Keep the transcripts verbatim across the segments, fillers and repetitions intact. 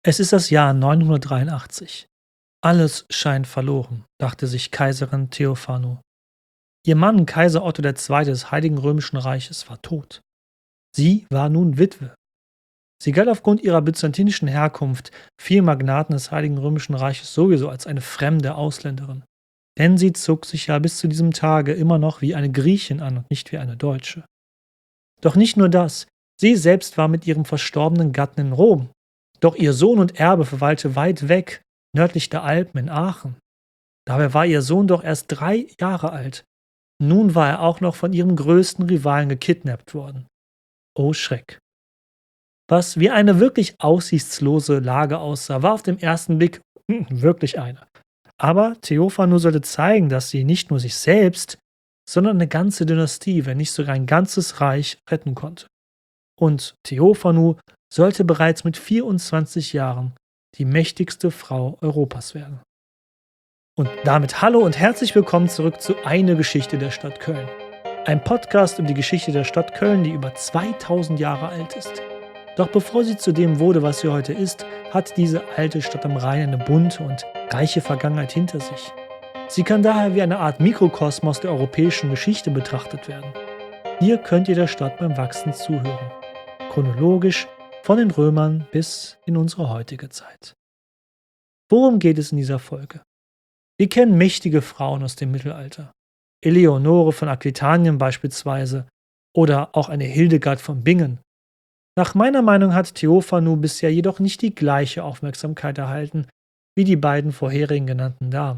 Es ist das Jahr neunhundertdreiundachtzig. Alles scheint verloren, dachte sich Kaiserin Theophano. Ihr Mann, Kaiser Otto der Zweite des Heiligen Römischen Reiches, war tot. Sie war nun Witwe. Sie galt aufgrund ihrer byzantinischen Herkunft vielen Magnaten des Heiligen Römischen Reiches sowieso als eine fremde Ausländerin. Denn sie zog sich ja bis zu diesem Tage immer noch wie eine Griechin an und nicht wie eine Deutsche. Doch nicht nur das, sie selbst war mit ihrem verstorbenen Gatten in Rom. Doch ihr Sohn und Erbe verweilte weit weg, nördlich der Alpen in Aachen. Dabei war ihr Sohn doch erst drei Jahre alt. Nun war er auch noch von ihrem größten Rivalen gekidnappt worden. Oh Schreck. Was wie eine wirklich aussichtslose Lage aussah, war auf den ersten Blick hm, wirklich eine. Aber Theophano sollte zeigen, dass sie nicht nur sich selbst, sondern eine ganze Dynastie, wenn nicht sogar ein ganzes Reich retten konnte. Und Theophano sollte bereits mit vierundzwanzig Jahren die mächtigste Frau Europas werden. Und damit hallo und herzlich willkommen zurück zu Eine Geschichte der Stadt Köln. Ein Podcast über die Geschichte der Stadt Köln, die über zweitausend Jahre alt ist. Doch bevor sie zu dem wurde, was sie heute ist, hat diese alte Stadt am Rhein eine bunte und reiche Vergangenheit hinter sich. Sie kann daher wie eine Art Mikrokosmos der europäischen Geschichte betrachtet werden. Hier könnt ihr der Stadt beim Wachsen zuhören. Chronologisch von den Römern bis in unsere heutige Zeit. Worum geht es in dieser Folge? Wir kennen mächtige Frauen aus dem Mittelalter. Eleonore von Aquitanien beispielsweise oder auch eine Hildegard von Bingen. Nach meiner Meinung hat Theophano bisher jedoch nicht die gleiche Aufmerksamkeit erhalten wie die beiden vorherigen genannten Damen.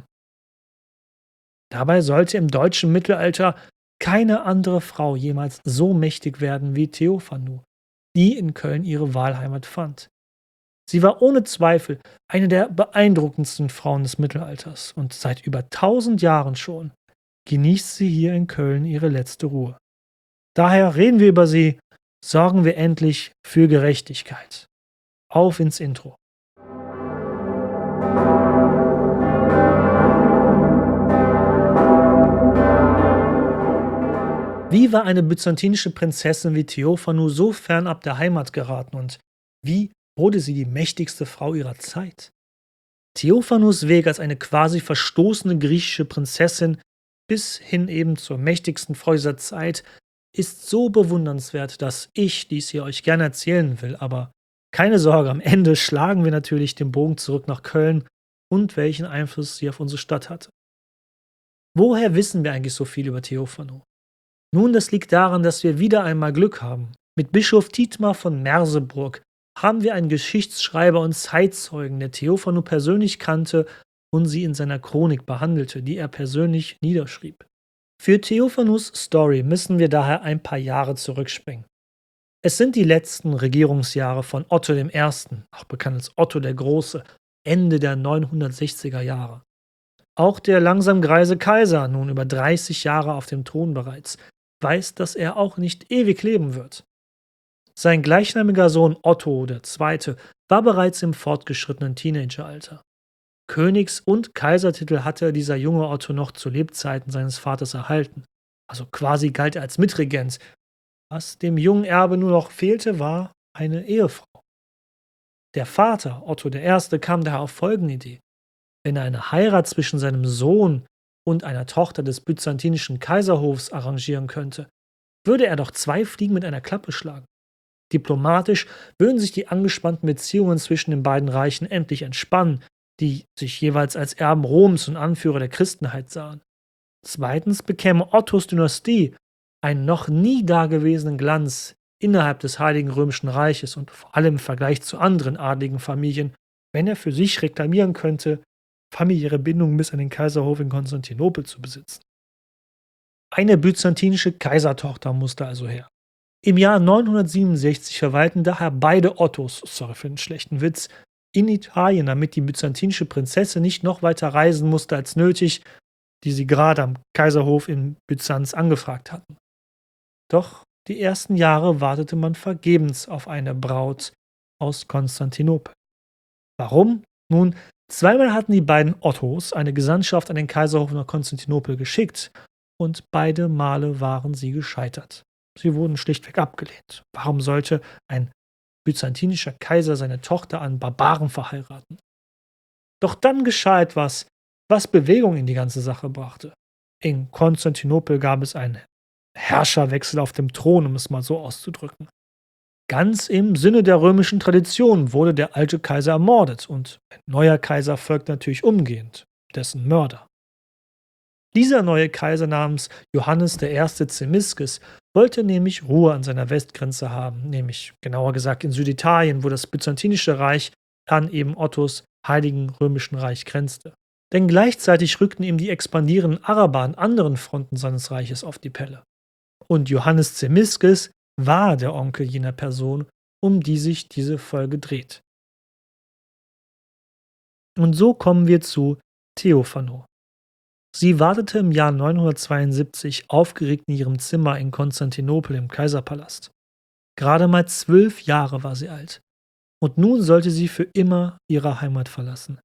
Dabei sollte im deutschen Mittelalter keine andere Frau jemals so mächtig werden wie Theophano, die in Köln ihre Wahlheimat fand. Sie war ohne Zweifel eine der beeindruckendsten Frauen des Mittelalters und seit über tausend Jahren schon genießt sie hier in Köln ihre letzte Ruhe. Daher reden wir über sie, sorgen wir endlich für Gerechtigkeit. Auf ins Intro. Wie war eine byzantinische Prinzessin wie Theophano so fernab der Heimat geraten und wie wurde sie die mächtigste Frau ihrer Zeit? Theophanos Weg als eine quasi verstoßene griechische Prinzessin bis hin eben zur mächtigsten Frau dieser Zeit ist so bewundernswert, dass ich dies hier euch gerne erzählen will, aber keine Sorge, am Ende schlagen wir natürlich den Bogen zurück nach Köln und welchen Einfluss sie auf unsere Stadt hatte. Woher wissen wir eigentlich so viel über Theophano? Nun, das liegt daran, dass wir wieder einmal Glück haben. Mit Bischof Dietmar von Merseburg haben wir einen Geschichtsschreiber und Zeitzeugen, der Theophano persönlich kannte und sie in seiner Chronik behandelte, die er persönlich niederschrieb. Für Theophanos Story müssen wir daher ein paar Jahre zurückspringen. Es sind die letzten Regierungsjahre von Otto dem Ersten, auch bekannt als Otto der Große, Ende der neunhundertsechziger Jahre. Auch der langsam greise Kaiser, nun über dreißig Jahre auf dem Thron bereits, weiß, dass er auch nicht ewig leben wird. Sein gleichnamiger Sohn Otto der Zweite war bereits im fortgeschrittenen Teenageralter. Königs- und Kaisertitel hatte dieser junge Otto noch zu Lebzeiten seines Vaters erhalten. Also quasi galt er als Mitregent. Was dem jungen Erbe nur noch fehlte, war eine Ehefrau. Der Vater, Otto der Erste, kam daher auf folgende Idee. Wenn er eine Heirat zwischen seinem Sohn und einer Tochter des byzantinischen Kaiserhofs arrangieren könnte, würde er doch zwei Fliegen mit einer Klappe schlagen. Diplomatisch würden sich die angespannten Beziehungen zwischen den beiden Reichen endlich entspannen, die sich jeweils als Erben Roms und Anführer der Christenheit sahen. Zweitens bekäme Ottos Dynastie einen noch nie dagewesenen Glanz innerhalb des Heiligen Römischen Reiches und vor allem im Vergleich zu anderen adligen Familien, wenn er für sich reklamieren könnte, familiäre Bindungen bis an den Kaiserhof in Konstantinopel zu besitzen. Eine byzantinische Kaisertochter musste also her. Im Jahr neunhundertsiebenundsechzig verweilten daher beide Ottos, sorry für den schlechten Witz, in Italien, damit die byzantinische Prinzessin nicht noch weiter reisen musste als nötig, die sie gerade am Kaiserhof in Byzanz angefragt hatten. Doch die ersten Jahre wartete man vergebens auf eine Braut aus Konstantinopel. Warum? Nun, zweimal hatten die beiden Ottos eine Gesandtschaft an den Kaiserhof nach Konstantinopel geschickt und beide Male waren sie gescheitert. Sie wurden schlichtweg abgelehnt. Warum sollte ein byzantinischer Kaiser seine Tochter an Barbaren verheiraten. Doch dann geschah etwas, was Bewegung in die ganze Sache brachte. In Konstantinopel gab es einen Herrscherwechsel auf dem Thron, um es mal so auszudrücken. Ganz im Sinne der römischen Tradition wurde der alte Kaiser ermordet und ein neuer Kaiser folgt natürlich umgehend, dessen Mörder. Dieser neue Kaiser namens Johannes der Erste Zimisces wollte nämlich Ruhe an seiner Westgrenze haben, nämlich genauer gesagt in Süditalien, wo das Byzantinische Reich an eben Ottos Heiligen Römischen Reich grenzte. Denn gleichzeitig rückten ihm die expandierenden Araber an anderen Fronten seines Reiches auf die Pelle. Und Johannes Zimisces war der Onkel jener Person, um die sich diese Folge dreht. Und so kommen wir zu Theophano. Sie wartete im Jahr neunhundertzweiundsiebzig aufgeregt in ihrem Zimmer in Konstantinopel im Kaiserpalast. Gerade mal zwölf Jahre war sie alt. Und nun sollte sie für immer ihre Heimat verlassen.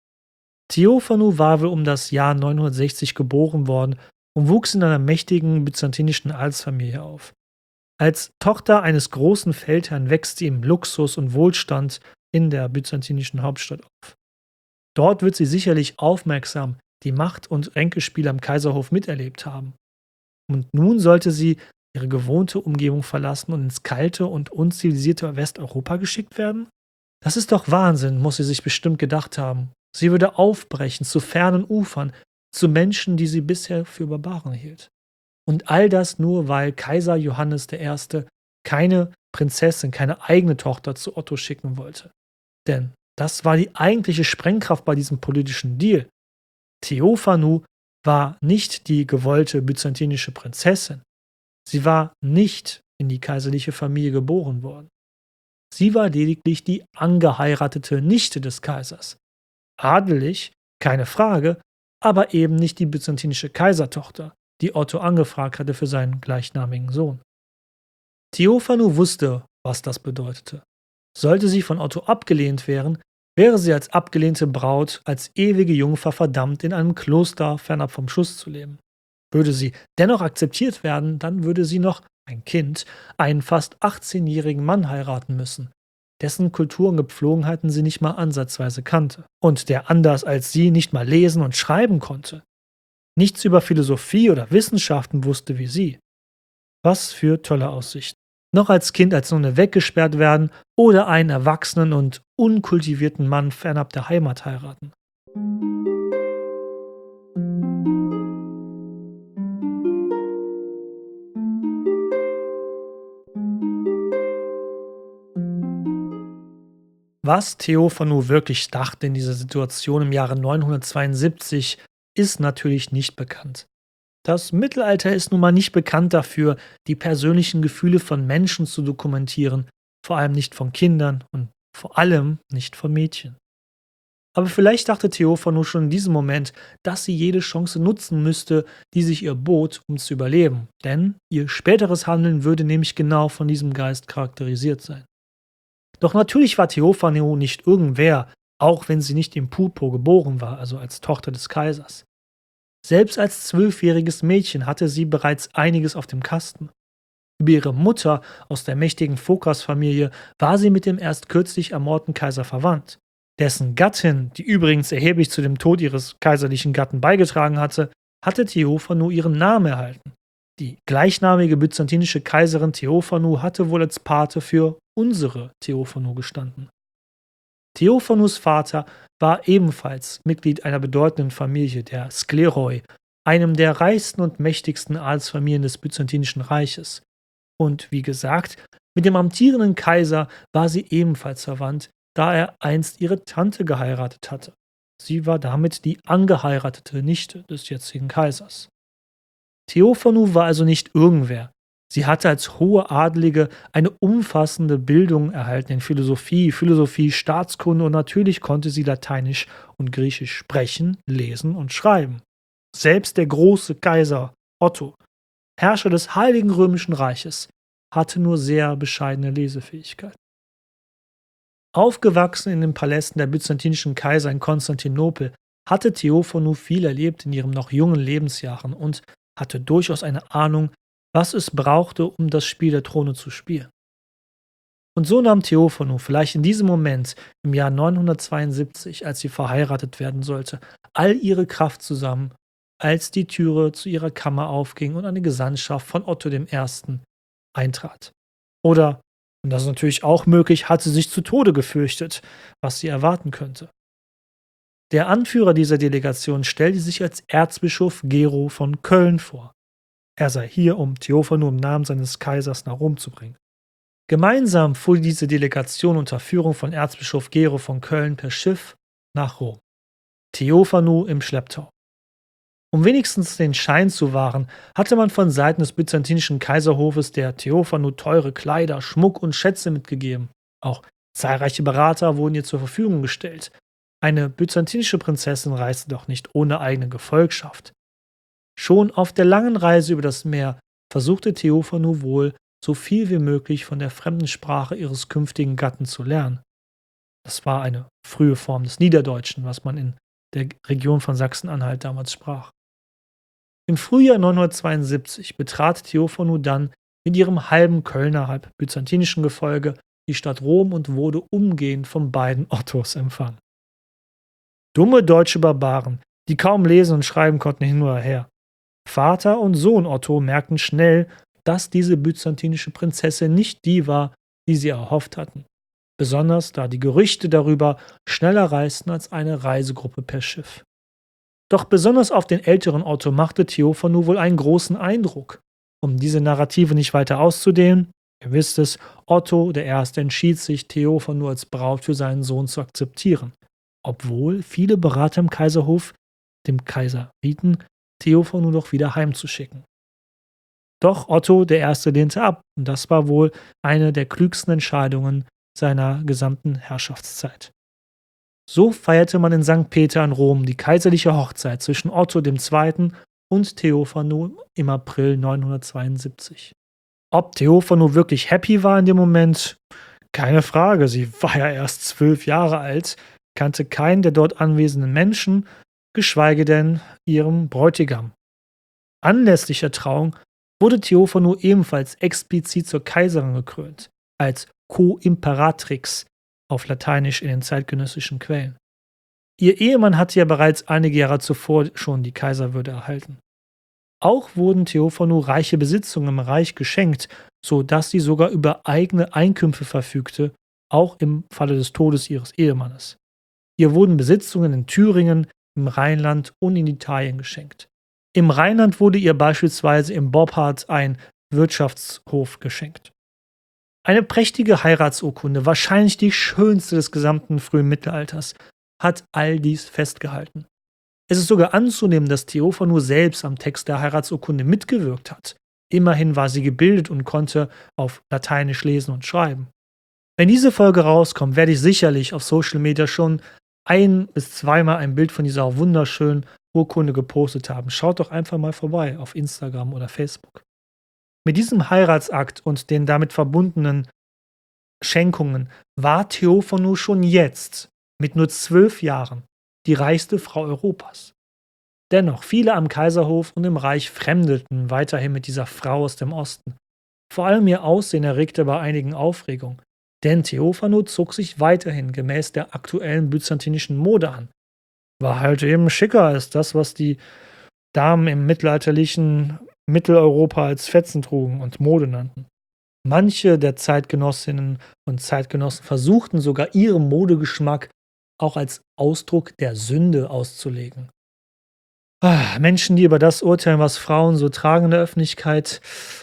Theophano war wohl um das Jahr neunhundertsechzig geboren worden und wuchs in einer mächtigen byzantinischen Adelsfamilie auf. Als Tochter eines großen Feldherrn wächst sie im Luxus und Wohlstand in der byzantinischen Hauptstadt auf. Dort wird sie sicherlich aufmerksam die Macht- und Ränkespiele am Kaiserhof miterlebt haben. Und nun sollte sie ihre gewohnte Umgebung verlassen und ins kalte und unzivilisierte Westeuropa geschickt werden? Das ist doch Wahnsinn, muss sie sich bestimmt gedacht haben. Sie würde aufbrechen zu fernen Ufern, zu Menschen, die sie bisher für Barbaren hielt. Und all das nur, weil Kaiser Johannes der Erste keine Prinzessin, keine eigene Tochter zu Otto schicken wollte. Denn das war die eigentliche Sprengkraft bei diesem politischen Deal. Theophano war nicht die gewollte byzantinische Prinzessin. Sie war nicht in die kaiserliche Familie geboren worden. Sie war lediglich die angeheiratete Nichte des Kaisers. Adelig, keine Frage, aber eben nicht die byzantinische Kaisertochter, die Otto angefragt hatte für seinen gleichnamigen Sohn. Theophano wusste, was das bedeutete. Sollte sie von Otto abgelehnt werden, wäre sie als abgelehnte Braut, als ewige Jungfer verdammt, in einem Kloster fernab vom Schuss zu leben. Würde sie dennoch akzeptiert werden, dann würde sie noch, ein Kind, einen fast achtzehnjährigen Mann heiraten müssen, dessen Kultur und Gepflogenheiten sie nicht mal ansatzweise kannte und der anders als sie nicht mal lesen und schreiben konnte. Nichts über Philosophie oder Wissenschaften wusste wie sie. Was für tolle Aussichten. Noch als Kind als Nonne weggesperrt werden oder einen erwachsenen und unkultivierten Mann fernab der Heimat heiraten. Was Theophano wirklich dachte in dieser Situation im Jahre neunhundertzweiundsiebzig, ist natürlich nicht bekannt. Das Mittelalter ist nun mal nicht bekannt dafür, die persönlichen Gefühle von Menschen zu dokumentieren, vor allem nicht von Kindern und vor allem nicht von Mädchen. Aber vielleicht dachte Theophano schon in diesem Moment, dass sie jede Chance nutzen müsste, die sich ihr bot, um zu überleben, denn ihr späteres Handeln würde nämlich genau von diesem Geist charakterisiert sein. Doch natürlich war Theophano nicht irgendwer, auch wenn sie nicht im Purpur geboren war, also als Tochter des Kaisers. Selbst als zwölfjähriges Mädchen hatte sie bereits einiges auf dem Kasten. Über ihre Mutter aus der mächtigen Phokas-Familie war sie mit dem erst kürzlich ermordeten Kaiser verwandt. Dessen Gattin, die übrigens erheblich zu dem Tod ihres kaiserlichen Gatten beigetragen hatte, hatte Theophano ihren Namen erhalten. Die gleichnamige byzantinische Kaiserin Theophano hatte wohl als Pate für unsere Theophano gestanden. Theophanos Vater war ebenfalls Mitglied einer bedeutenden Familie, der Skleroi, einem der reichsten und mächtigsten Adelsfamilien des Byzantinischen Reiches. Und wie gesagt, mit dem amtierenden Kaiser war sie ebenfalls verwandt, da er einst ihre Tante geheiratet hatte. Sie war damit die angeheiratete Nichte des jetzigen Kaisers. Theophano war also nicht irgendwer. Sie hatte als hohe Adelige eine umfassende Bildung erhalten in Philosophie, Philosophie, Staatskunde und natürlich konnte sie Lateinisch und Griechisch sprechen, lesen und schreiben. Selbst der große Kaiser Otto, Herrscher des Heiligen Römischen Reiches, hatte nur sehr bescheidene Lesefähigkeit. Aufgewachsen in den Palästen der byzantinischen Kaiser in Konstantinopel, hatte Theophano viel erlebt in ihren noch jungen Lebensjahren und hatte durchaus eine Ahnung, was es brauchte, um das Spiel der Throne zu spielen. Und so nahm Theophanu vielleicht in diesem Moment im Jahr neunhundertzweiundsiebzig, als sie verheiratet werden sollte, all ihre Kraft zusammen, als die Türe zu ihrer Kammer aufging und eine Gesandtschaft von Otto dem Ersten eintrat. Oder, und das ist natürlich auch möglich, hat sie sich zu Tode gefürchtet, was sie erwarten könnte. Der Anführer dieser Delegation stellte sich als Erzbischof Gero von Köln vor. Er sei hier, um Theophanu im Namen seines Kaisers nach Rom zu bringen. Gemeinsam fuhr diese Delegation unter Führung von Erzbischof Gero von Köln per Schiff nach Rom. Theophanu im Schlepptau. Um wenigstens den Schein zu wahren, hatte man von Seiten des byzantinischen Kaiserhofes der Theophanu teure Kleider, Schmuck und Schätze mitgegeben. Auch zahlreiche Berater wurden ihr zur Verfügung gestellt. Eine byzantinische Prinzessin reiste doch nicht ohne eigene Gefolgschaft. Schon auf der langen Reise über das Meer versuchte Theophanu wohl, so viel wie möglich von der fremden Sprache ihres künftigen Gatten zu lernen. Das war eine frühe Form des Niederdeutschen, was man in der Region von Sachsen-Anhalt damals sprach. Im Frühjahr neunhundertzweiundsiebzig betrat Theophanu dann mit ihrem halben Kölner, halb byzantinischen Gefolge die Stadt Rom und wurde umgehend von beiden Ottos empfangen. Dumme deutsche Barbaren, die kaum lesen und schreiben konnten, hin oder her. Vater und Sohn Otto merkten schnell, dass diese byzantinische Prinzessin nicht die war, die sie erhofft hatten. Besonders da die Gerüchte darüber schneller reisten als eine Reisegruppe per Schiff. Doch besonders auf den älteren Otto machte Theophanu wohl einen großen Eindruck. Um diese Narrative nicht weiter auszudehnen, ihr wisst es, Otto der Erste entschied sich, Theophanu als Braut für seinen Sohn zu akzeptieren, obwohl viele Berater im Kaiserhof dem Kaiser rieten, Theophanu doch wieder heimzuschicken. Doch Otto der Erste lehnte ab, und das war wohl eine der klügsten Entscheidungen seiner gesamten Herrschaftszeit. So feierte man in Sankt Peter in Rom die kaiserliche Hochzeit zwischen Otto dem Zweiten und Theophanu im April neunhundertzweiundsiebzig. Ob Theophanu wirklich happy war in dem Moment? Keine Frage, sie war ja erst zwölf Jahre alt, kannte keinen der dort anwesenden Menschen, geschweige denn ihrem Bräutigam. Anlässlich der Trauung wurde Theophanu ebenfalls explizit zur Kaiserin gekrönt, als Co-Imperatrix auf Lateinisch in den zeitgenössischen Quellen. Ihr Ehemann hatte ja bereits einige Jahre zuvor schon die Kaiserwürde erhalten. Auch wurden Theophanu reiche Besitzungen im Reich geschenkt, so dass sie sogar über eigene Einkünfte verfügte, auch im Falle des Todes ihres Ehemannes. Ihr wurden Besitzungen in Thüringen, im Rheinland und in Italien geschenkt. Im Rheinland wurde ihr beispielsweise im Boppard ein Wirtschaftshof geschenkt. Eine prächtige Heiratsurkunde, wahrscheinlich die schönste des gesamten frühen Mittelalters, hat all dies festgehalten. Es ist sogar anzunehmen, dass Theophanu selbst am Text der Heiratsurkunde mitgewirkt hat. Immerhin war sie gebildet und konnte auf Lateinisch lesen und schreiben. Wenn diese Folge rauskommt, werde ich sicherlich auf Social Media schon ein- bis zweimal ein Bild von dieser wunderschönen Urkunde gepostet haben. Schaut doch einfach mal vorbei auf Instagram oder Facebook. Mit diesem Heiratsakt und den damit verbundenen Schenkungen war Theophanu schon jetzt, mit nur zwölf Jahren, die reichste Frau Europas. Dennoch, viele am Kaiserhof und im Reich fremdelten weiterhin mit dieser Frau aus dem Osten. Vor allem ihr Aussehen erregte bei einigen Aufregung, denn Theophanu zog sich weiterhin gemäß der aktuellen byzantinischen Mode an. War halt eben schicker als das, was die Damen im mittelalterlichen Mitteleuropa als Fetzen trugen und Mode nannten. Manche der Zeitgenossinnen und Zeitgenossen versuchten sogar ihren Modegeschmack auch als Ausdruck der Sünde auszulegen. Ah, Menschen, die über das urteilen, was Frauen so tragen in der Öffentlichkeit,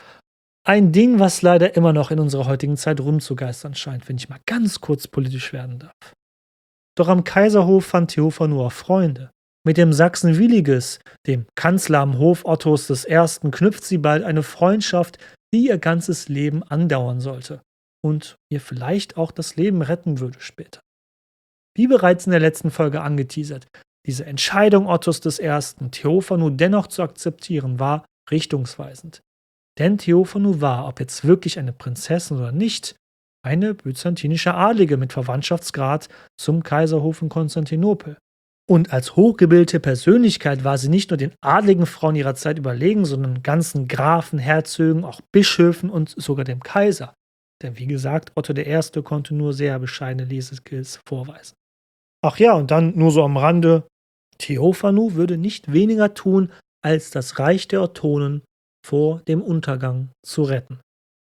ein Ding, was leider immer noch in unserer heutigen Zeit rumzugeistern scheint, wenn ich mal ganz kurz politisch werden darf. Doch am Kaiserhof fand Theophanu auch Freunde. Mit dem Sachsen Williges, dem Kanzler am Hof Ottos des Ersten, knüpft sie bald eine Freundschaft, die ihr ganzes Leben andauern sollte und ihr vielleicht auch das Leben retten würde später. Wie bereits in der letzten Folge angeteasert, diese Entscheidung Ottos des Ersten, Theophanu dennoch zu akzeptieren, war richtungsweisend. Denn Theophanu war, ob jetzt wirklich eine Prinzessin oder nicht, eine byzantinische Adlige mit Verwandtschaftsgrad zum Kaiserhof in Konstantinopel. Und als hochgebildete Persönlichkeit war sie nicht nur den adligen Frauen ihrer Zeit überlegen, sondern ganzen Grafen, Herzögen, auch Bischöfen und sogar dem Kaiser. denn wie gesagt, Otto der Erste konnte nur sehr bescheidene Leseskills vorweisen. Ach ja, und dann nur so am Rande, Theophanu würde nicht weniger tun, als das Reich der Ottonen vor dem Untergang zu retten.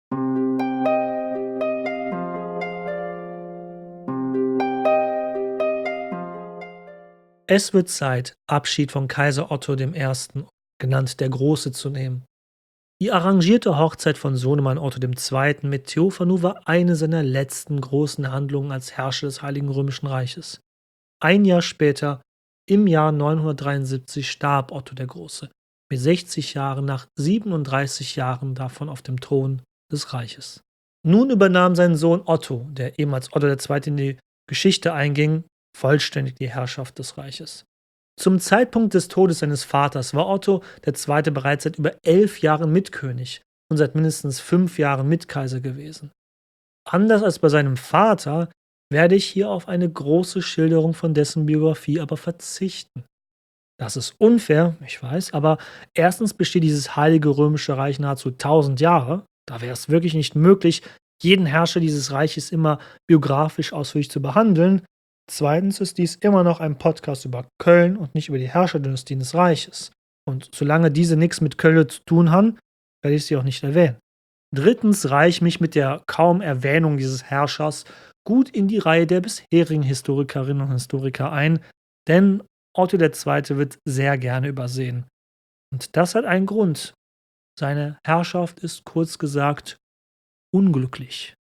Es wird Zeit, Abschied von Kaiser Otto dem Ersten, genannt der Große, zu nehmen. Die arrangierte Hochzeit von Sohnemann Otto dem Zweiten mit Theophanu war eine seiner letzten großen Handlungen als Herrscher des Heiligen Römischen Reiches. Ein Jahr später, im Jahr neunhundertdreiundsiebzig, starb Otto der Große, mit sechzig Jahren nach siebenunddreißig Jahren davon auf dem Thron des Reiches. Nun übernahm sein Sohn Otto, der eben als Otto der Zweite in die Geschichte einging, vollständig die Herrschaft des Reiches. Zum Zeitpunkt des Todes seines Vaters war Otto der Zweite bereits seit über elf Jahren Mitkönig und seit mindestens fünf Jahren Mitkaiser gewesen. Anders als bei seinem Vater werde ich hier auf eine große Schilderung von dessen Biografie aber verzichten. Das ist unfair, ich weiß, aber erstens besteht dieses Heilige Römische Reich nahezu tausend Jahre. Da wäre es wirklich nicht möglich, jeden Herrscher dieses Reiches immer biografisch ausführlich zu behandeln. Zweitens ist dies immer noch ein Podcast über Köln und nicht über die Herrscherdynastien des Reiches. Und solange diese nichts mit Köln zu tun haben, werde ich sie auch nicht erwähnen. Drittens reihe ich mich mit der kaum Erwähnung dieses Herrschers gut in die Reihe der bisherigen Historikerinnen und Historiker ein, denn Otto der Zweite wird sehr gerne übersehen. Und das hat einen Grund. Seine Herrschaft ist kurz gesagt unglücklich.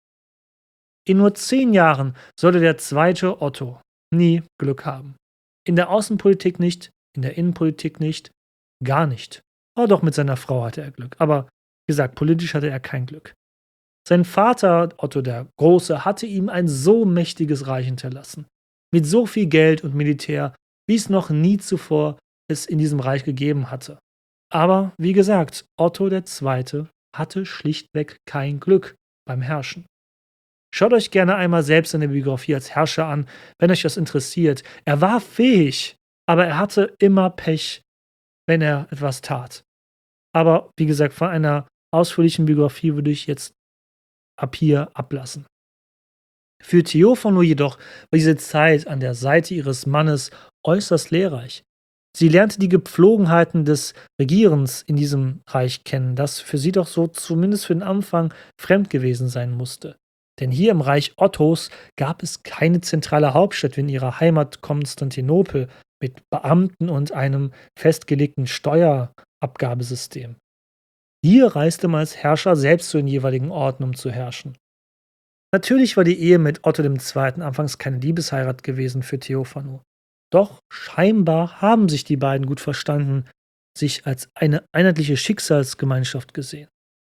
In nur zehn Jahren sollte der zweite Otto nie Glück haben. In der Außenpolitik nicht, in der Innenpolitik nicht, gar nicht. Aber doch mit seiner Frau hatte er Glück. Aber wie gesagt, politisch hatte er kein Glück. Sein Vater, Otto der Große, hatte ihm ein so mächtiges Reich hinterlassen. Mit so viel Geld und Militär, wie es noch nie zuvor es in diesem Reich gegeben hatte. Aber wie gesagt, Otto der Zweite hatte schlichtweg kein Glück beim Herrschen. Schaut euch gerne einmal selbst seine Biografie als Herrscher an, wenn euch das interessiert. Er war fähig, aber er hatte immer Pech, wenn er etwas tat. Aber wie gesagt, von einer ausführlichen Biografie würde ich jetzt ab hier ablassen. Für Theophanu jedoch war diese Zeit an der Seite ihres Mannes äußerst lehrreich. Sie lernte die Gepflogenheiten des Regierens in diesem Reich kennen, das für sie doch so zumindest für den Anfang fremd gewesen sein musste. Denn hier im Reich Ottos gab es keine zentrale Hauptstadt wie in ihrer Heimat Konstantinopel mit Beamten und einem festgelegten Steuerabgabesystem. Hier reiste man als Herrscher selbst zu den jeweiligen Orten, um zu herrschen. Natürlich war die Ehe mit Otto dem Zweiten anfangs keine Liebesheirat gewesen für Theophanu. Doch scheinbar haben sich die beiden gut verstanden, sich als eine einheitliche Schicksalsgemeinschaft gesehen.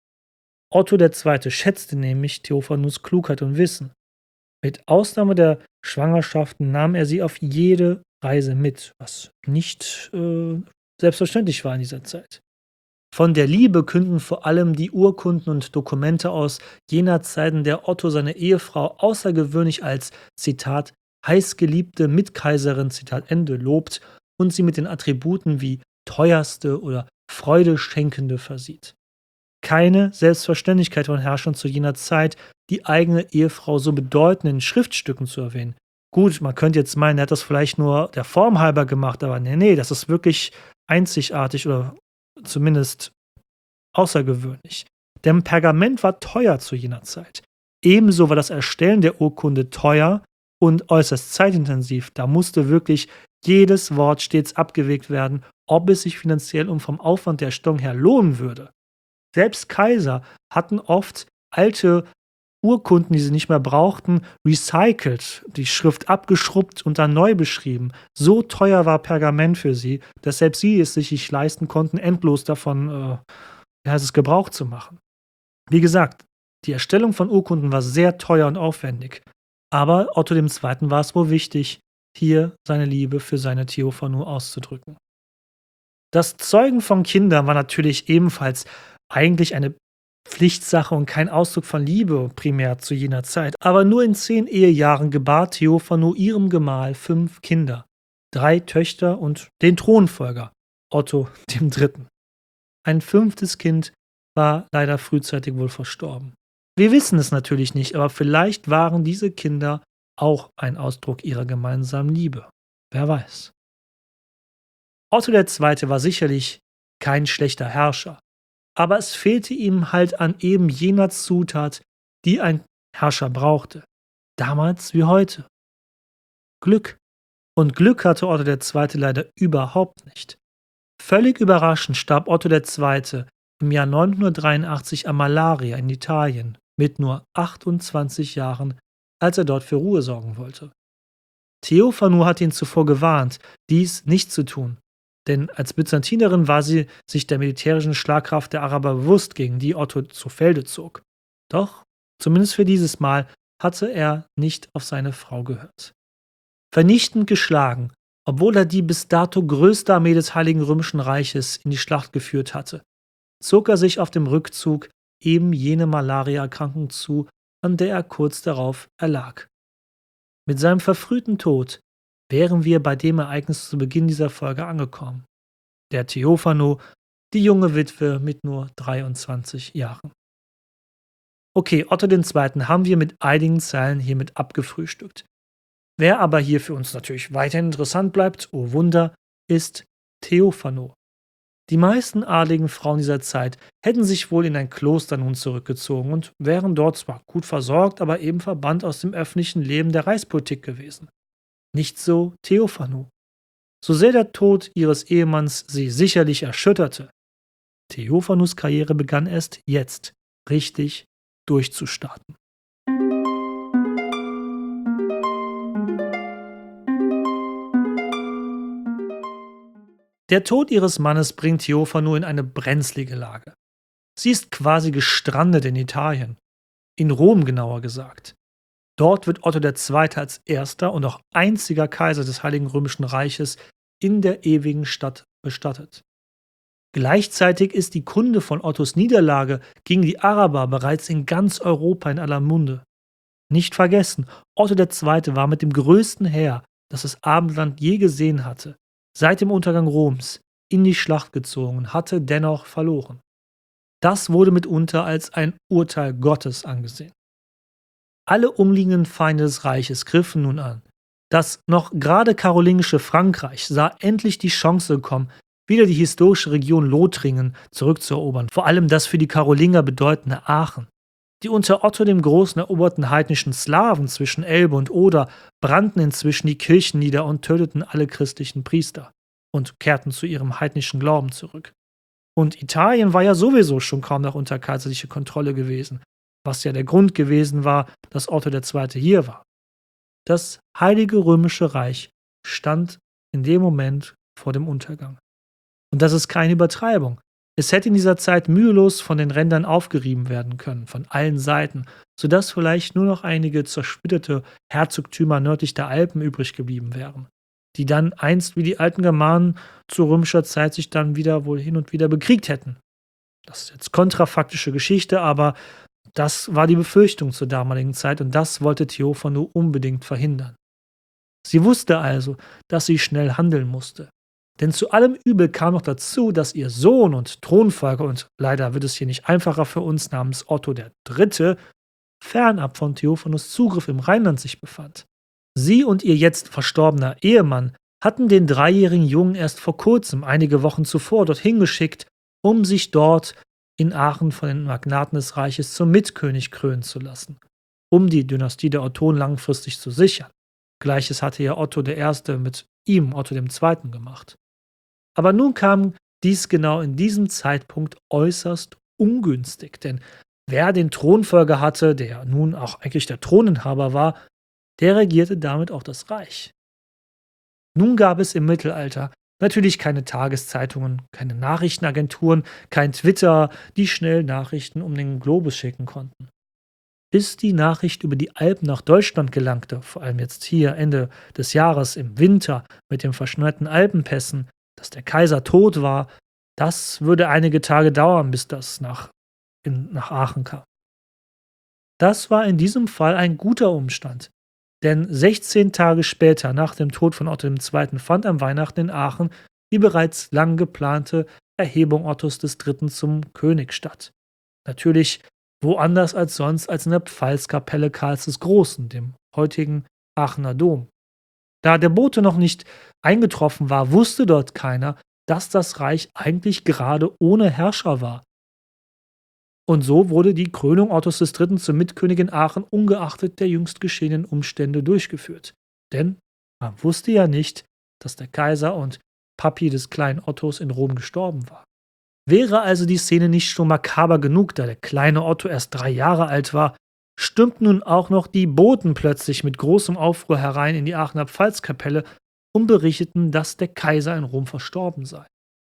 Otto der Zweite schätzte nämlich Theophanus Klugheit und Wissen. Mit Ausnahme der Schwangerschaften nahm er sie auf jede Reise mit, was nicht äh, selbstverständlich war in dieser Zeit. Von der Liebe künden vor allem die Urkunden und Dokumente aus jener Zeit, in der Otto seine Ehefrau außergewöhnlich als, Zitat, heißgeliebte Mitkaiserin, Zitat Ende, lobt und sie mit den Attributen wie teuerste oder freudeschenkende versieht. Keine Selbstverständlichkeit von Herrschern zu jener Zeit, die eigene Ehefrau so bedeutend in Schriftstücken zu erwähnen. Gut, man könnte jetzt meinen, er hat das vielleicht nur der Form halber gemacht, aber nee, nee, das ist wirklich einzigartig oder zumindest außergewöhnlich. Denn Pergament war teuer zu jener Zeit. Ebenso war das Erstellen der Urkunde teuer und äußerst zeitintensiv. Da musste wirklich jedes Wort stets abgewegt werden, ob es sich finanziell und vom Aufwand der Erstellung her lohnen würde. Selbst Kaiser hatten oft alte Urkunden, die sie nicht mehr brauchten, recycelt, die Schrift abgeschrubbt und dann neu beschrieben. So teuer war Pergament für sie, dass selbst sie es sich nicht leisten konnten, endlos davon äh, wie heißt es, Gebrauch zu machen. Wie gesagt, die Erstellung von Urkunden war sehr teuer und aufwendig. Aber Otto dem Zweiten war es wohl wichtig, hier seine Liebe für seine Theophanu auszudrücken. Das Zeugen von Kindern war natürlich ebenfalls eigentlich eine Pflichtsache und kein Ausdruck von Liebe primär zu jener Zeit. Aber nur in zehn Ehejahren gebar Theophanu ihrem Gemahl fünf Kinder, drei Töchter und den Thronfolger, Otto dem Dritten. Ein fünftes Kind war leider frühzeitig wohl verstorben. Wir wissen es natürlich nicht, aber vielleicht waren diese Kinder auch ein Ausdruck ihrer gemeinsamen Liebe. Wer weiß. Otto der Zweite war sicherlich kein schlechter Herrscher, aber es fehlte ihm halt an eben jener Zutat, die ein Herrscher brauchte. Damals wie heute. Glück. Und Glück hatte Otto der Zweite leider überhaupt nicht. Völlig überraschend starb Otto der Zweite im Jahr neunhundertdreiundachtzig an Malaria in Italien mit nur achtundzwanzig Jahren, als er dort für Ruhe sorgen wollte. Theophanu hatte ihn zuvor gewarnt, dies nicht zu tun, denn als Byzantinerin war sie sich der militärischen Schlagkraft der Araber bewusst, gegen die Otto zu Felde zog. Doch, zumindest für dieses Mal, hatte er nicht auf seine Frau gehört. Vernichtend geschlagen, obwohl er die bis dato größte Armee des Heiligen Römischen Reiches in die Schlacht geführt hatte, zog er sich auf dem Rückzug eben jene Malariaerkrankung zu, an der er kurz darauf erlag. Mit seinem verfrühten Tod wären wir bei dem Ereignis zu Beginn dieser Folge angekommen. Der Theophano, die junge Witwe mit nur dreiundzwanzig Jahren. Okay, Otto den Zweiten haben wir mit einigen Zeilen hiermit abgefrühstückt. Wer aber hier für uns natürlich weiterhin interessant bleibt, oh Wunder, ist Theophano. Die meisten adligen Frauen dieser Zeit hätten sich wohl in ein Kloster nun zurückgezogen und wären dort zwar gut versorgt, aber eben verbannt aus dem öffentlichen Leben der Reichspolitik gewesen. Nicht so Theophano. So sehr der Tod ihres Ehemanns sie sicherlich erschütterte, Theophanus Karriere begann erst jetzt richtig durchzustarten. Der Tod ihres Mannes bringt Theophano in eine brenzlige Lage. Sie ist quasi gestrandet in Italien, in Rom genauer gesagt. Dort wird Otto der Zweite als erster und auch einziger Kaiser des Heiligen Römischen Reiches in der ewigen Stadt bestattet. Gleichzeitig ist die Kunde von Ottos Niederlage gegen die Araber bereits in ganz Europa in aller Munde. Nicht vergessen, Otto der Zweite war mit dem größten Heer, das das Abendland je gesehen hatte, seit dem Untergang Roms in die Schlacht gezogen und hatte dennoch verloren. Das wurde mitunter als ein Urteil Gottes angesehen. Alle umliegenden Feinde des Reiches griffen nun an. Das noch gerade karolingische Frankreich sah endlich die Chance kommen, wieder die historische Region Lothringen zurückzuerobern, vor allem das für die Karolinger bedeutende Aachen. Die unter Otto dem Großen eroberten heidnischen Slawen zwischen Elbe und Oder brannten inzwischen die Kirchen nieder und töteten alle christlichen Priester und kehrten zu ihrem heidnischen Glauben zurück. Und Italien war ja sowieso schon kaum noch unter kaiserlicher Kontrolle gewesen, was ja der Grund gewesen war, dass Otto der Zweite hier war. Das Heilige Römische Reich stand in dem Moment vor dem Untergang. Und das ist keine Übertreibung. Es hätte in dieser Zeit mühelos von den Rändern aufgerieben werden können, von allen Seiten, sodass vielleicht nur noch einige zersplitterte Herzogtümer nördlich der Alpen übrig geblieben wären, die dann einst wie die alten Germanen zu römischer Zeit sich dann wieder wohl hin und wieder bekriegt hätten. Das ist jetzt kontrafaktische Geschichte, aber das war die Befürchtung zur damaligen Zeit und das wollte Theophano unbedingt verhindern. Sie wusste also, dass sie schnell handeln musste. Denn zu allem Übel kam noch dazu, dass ihr Sohn und Thronfolger, und leider wird es hier nicht einfacher für uns, namens Otto der Dritte, fernab von Theophanus Zugriff im Rheinland sich befand. Sie und ihr jetzt verstorbener Ehemann hatten den dreijährigen Jungen erst vor kurzem, einige Wochen zuvor, dorthin geschickt, um sich dort in Aachen von den Magnaten des Reiches zum Mitkönig krönen zu lassen, um die Dynastie der Ottonen langfristig zu sichern. Gleiches hatte ja Otto der Erste mit ihm, Otto dem Zweiten, gemacht. Aber nun kam dies genau in diesem Zeitpunkt äußerst ungünstig, denn wer den Thronfolger hatte, der nun auch eigentlich der Throninhaber war, der regierte damit auch das Reich. Nun gab es im Mittelalter natürlich keine Tageszeitungen, keine Nachrichtenagenturen, kein Twitter, die schnell Nachrichten um den Globus schicken konnten. Bis die Nachricht über die Alpen nach Deutschland gelangte, vor allem jetzt hier Ende des Jahres im Winter mit den verschneiten Alpenpässen, dass der Kaiser tot war, das würde einige Tage dauern, bis das nach, in, nach Aachen kam. Das war in diesem Fall ein guter Umstand, denn sechzehn Tage später, nach dem Tod von Otto dem Zweiten, fand am Weihnachten in Aachen die bereits lang geplante Erhebung Ottos des Dritten zum König statt. Natürlich woanders als sonst als in der Pfalzkapelle Karls des Großen, dem heutigen Aachener Dom. Da der Bote noch nicht eingetroffen war, wusste dort keiner, dass das Reich eigentlich gerade ohne Herrscher war. Und so wurde die Krönung Ottos des Dritten zum Mitkönig in Aachen ungeachtet der jüngst geschehenen Umstände durchgeführt. Denn man wusste ja nicht, dass der Kaiser und Papi des kleinen Ottos in Rom gestorben war. Wäre also die Szene nicht schon makaber genug, da der kleine Otto erst drei Jahre alt war, stürmten nun auch noch die Boten plötzlich mit großem Aufruhr herein in die Aachener Pfalzkapelle und berichteten, dass der Kaiser in Rom verstorben sei.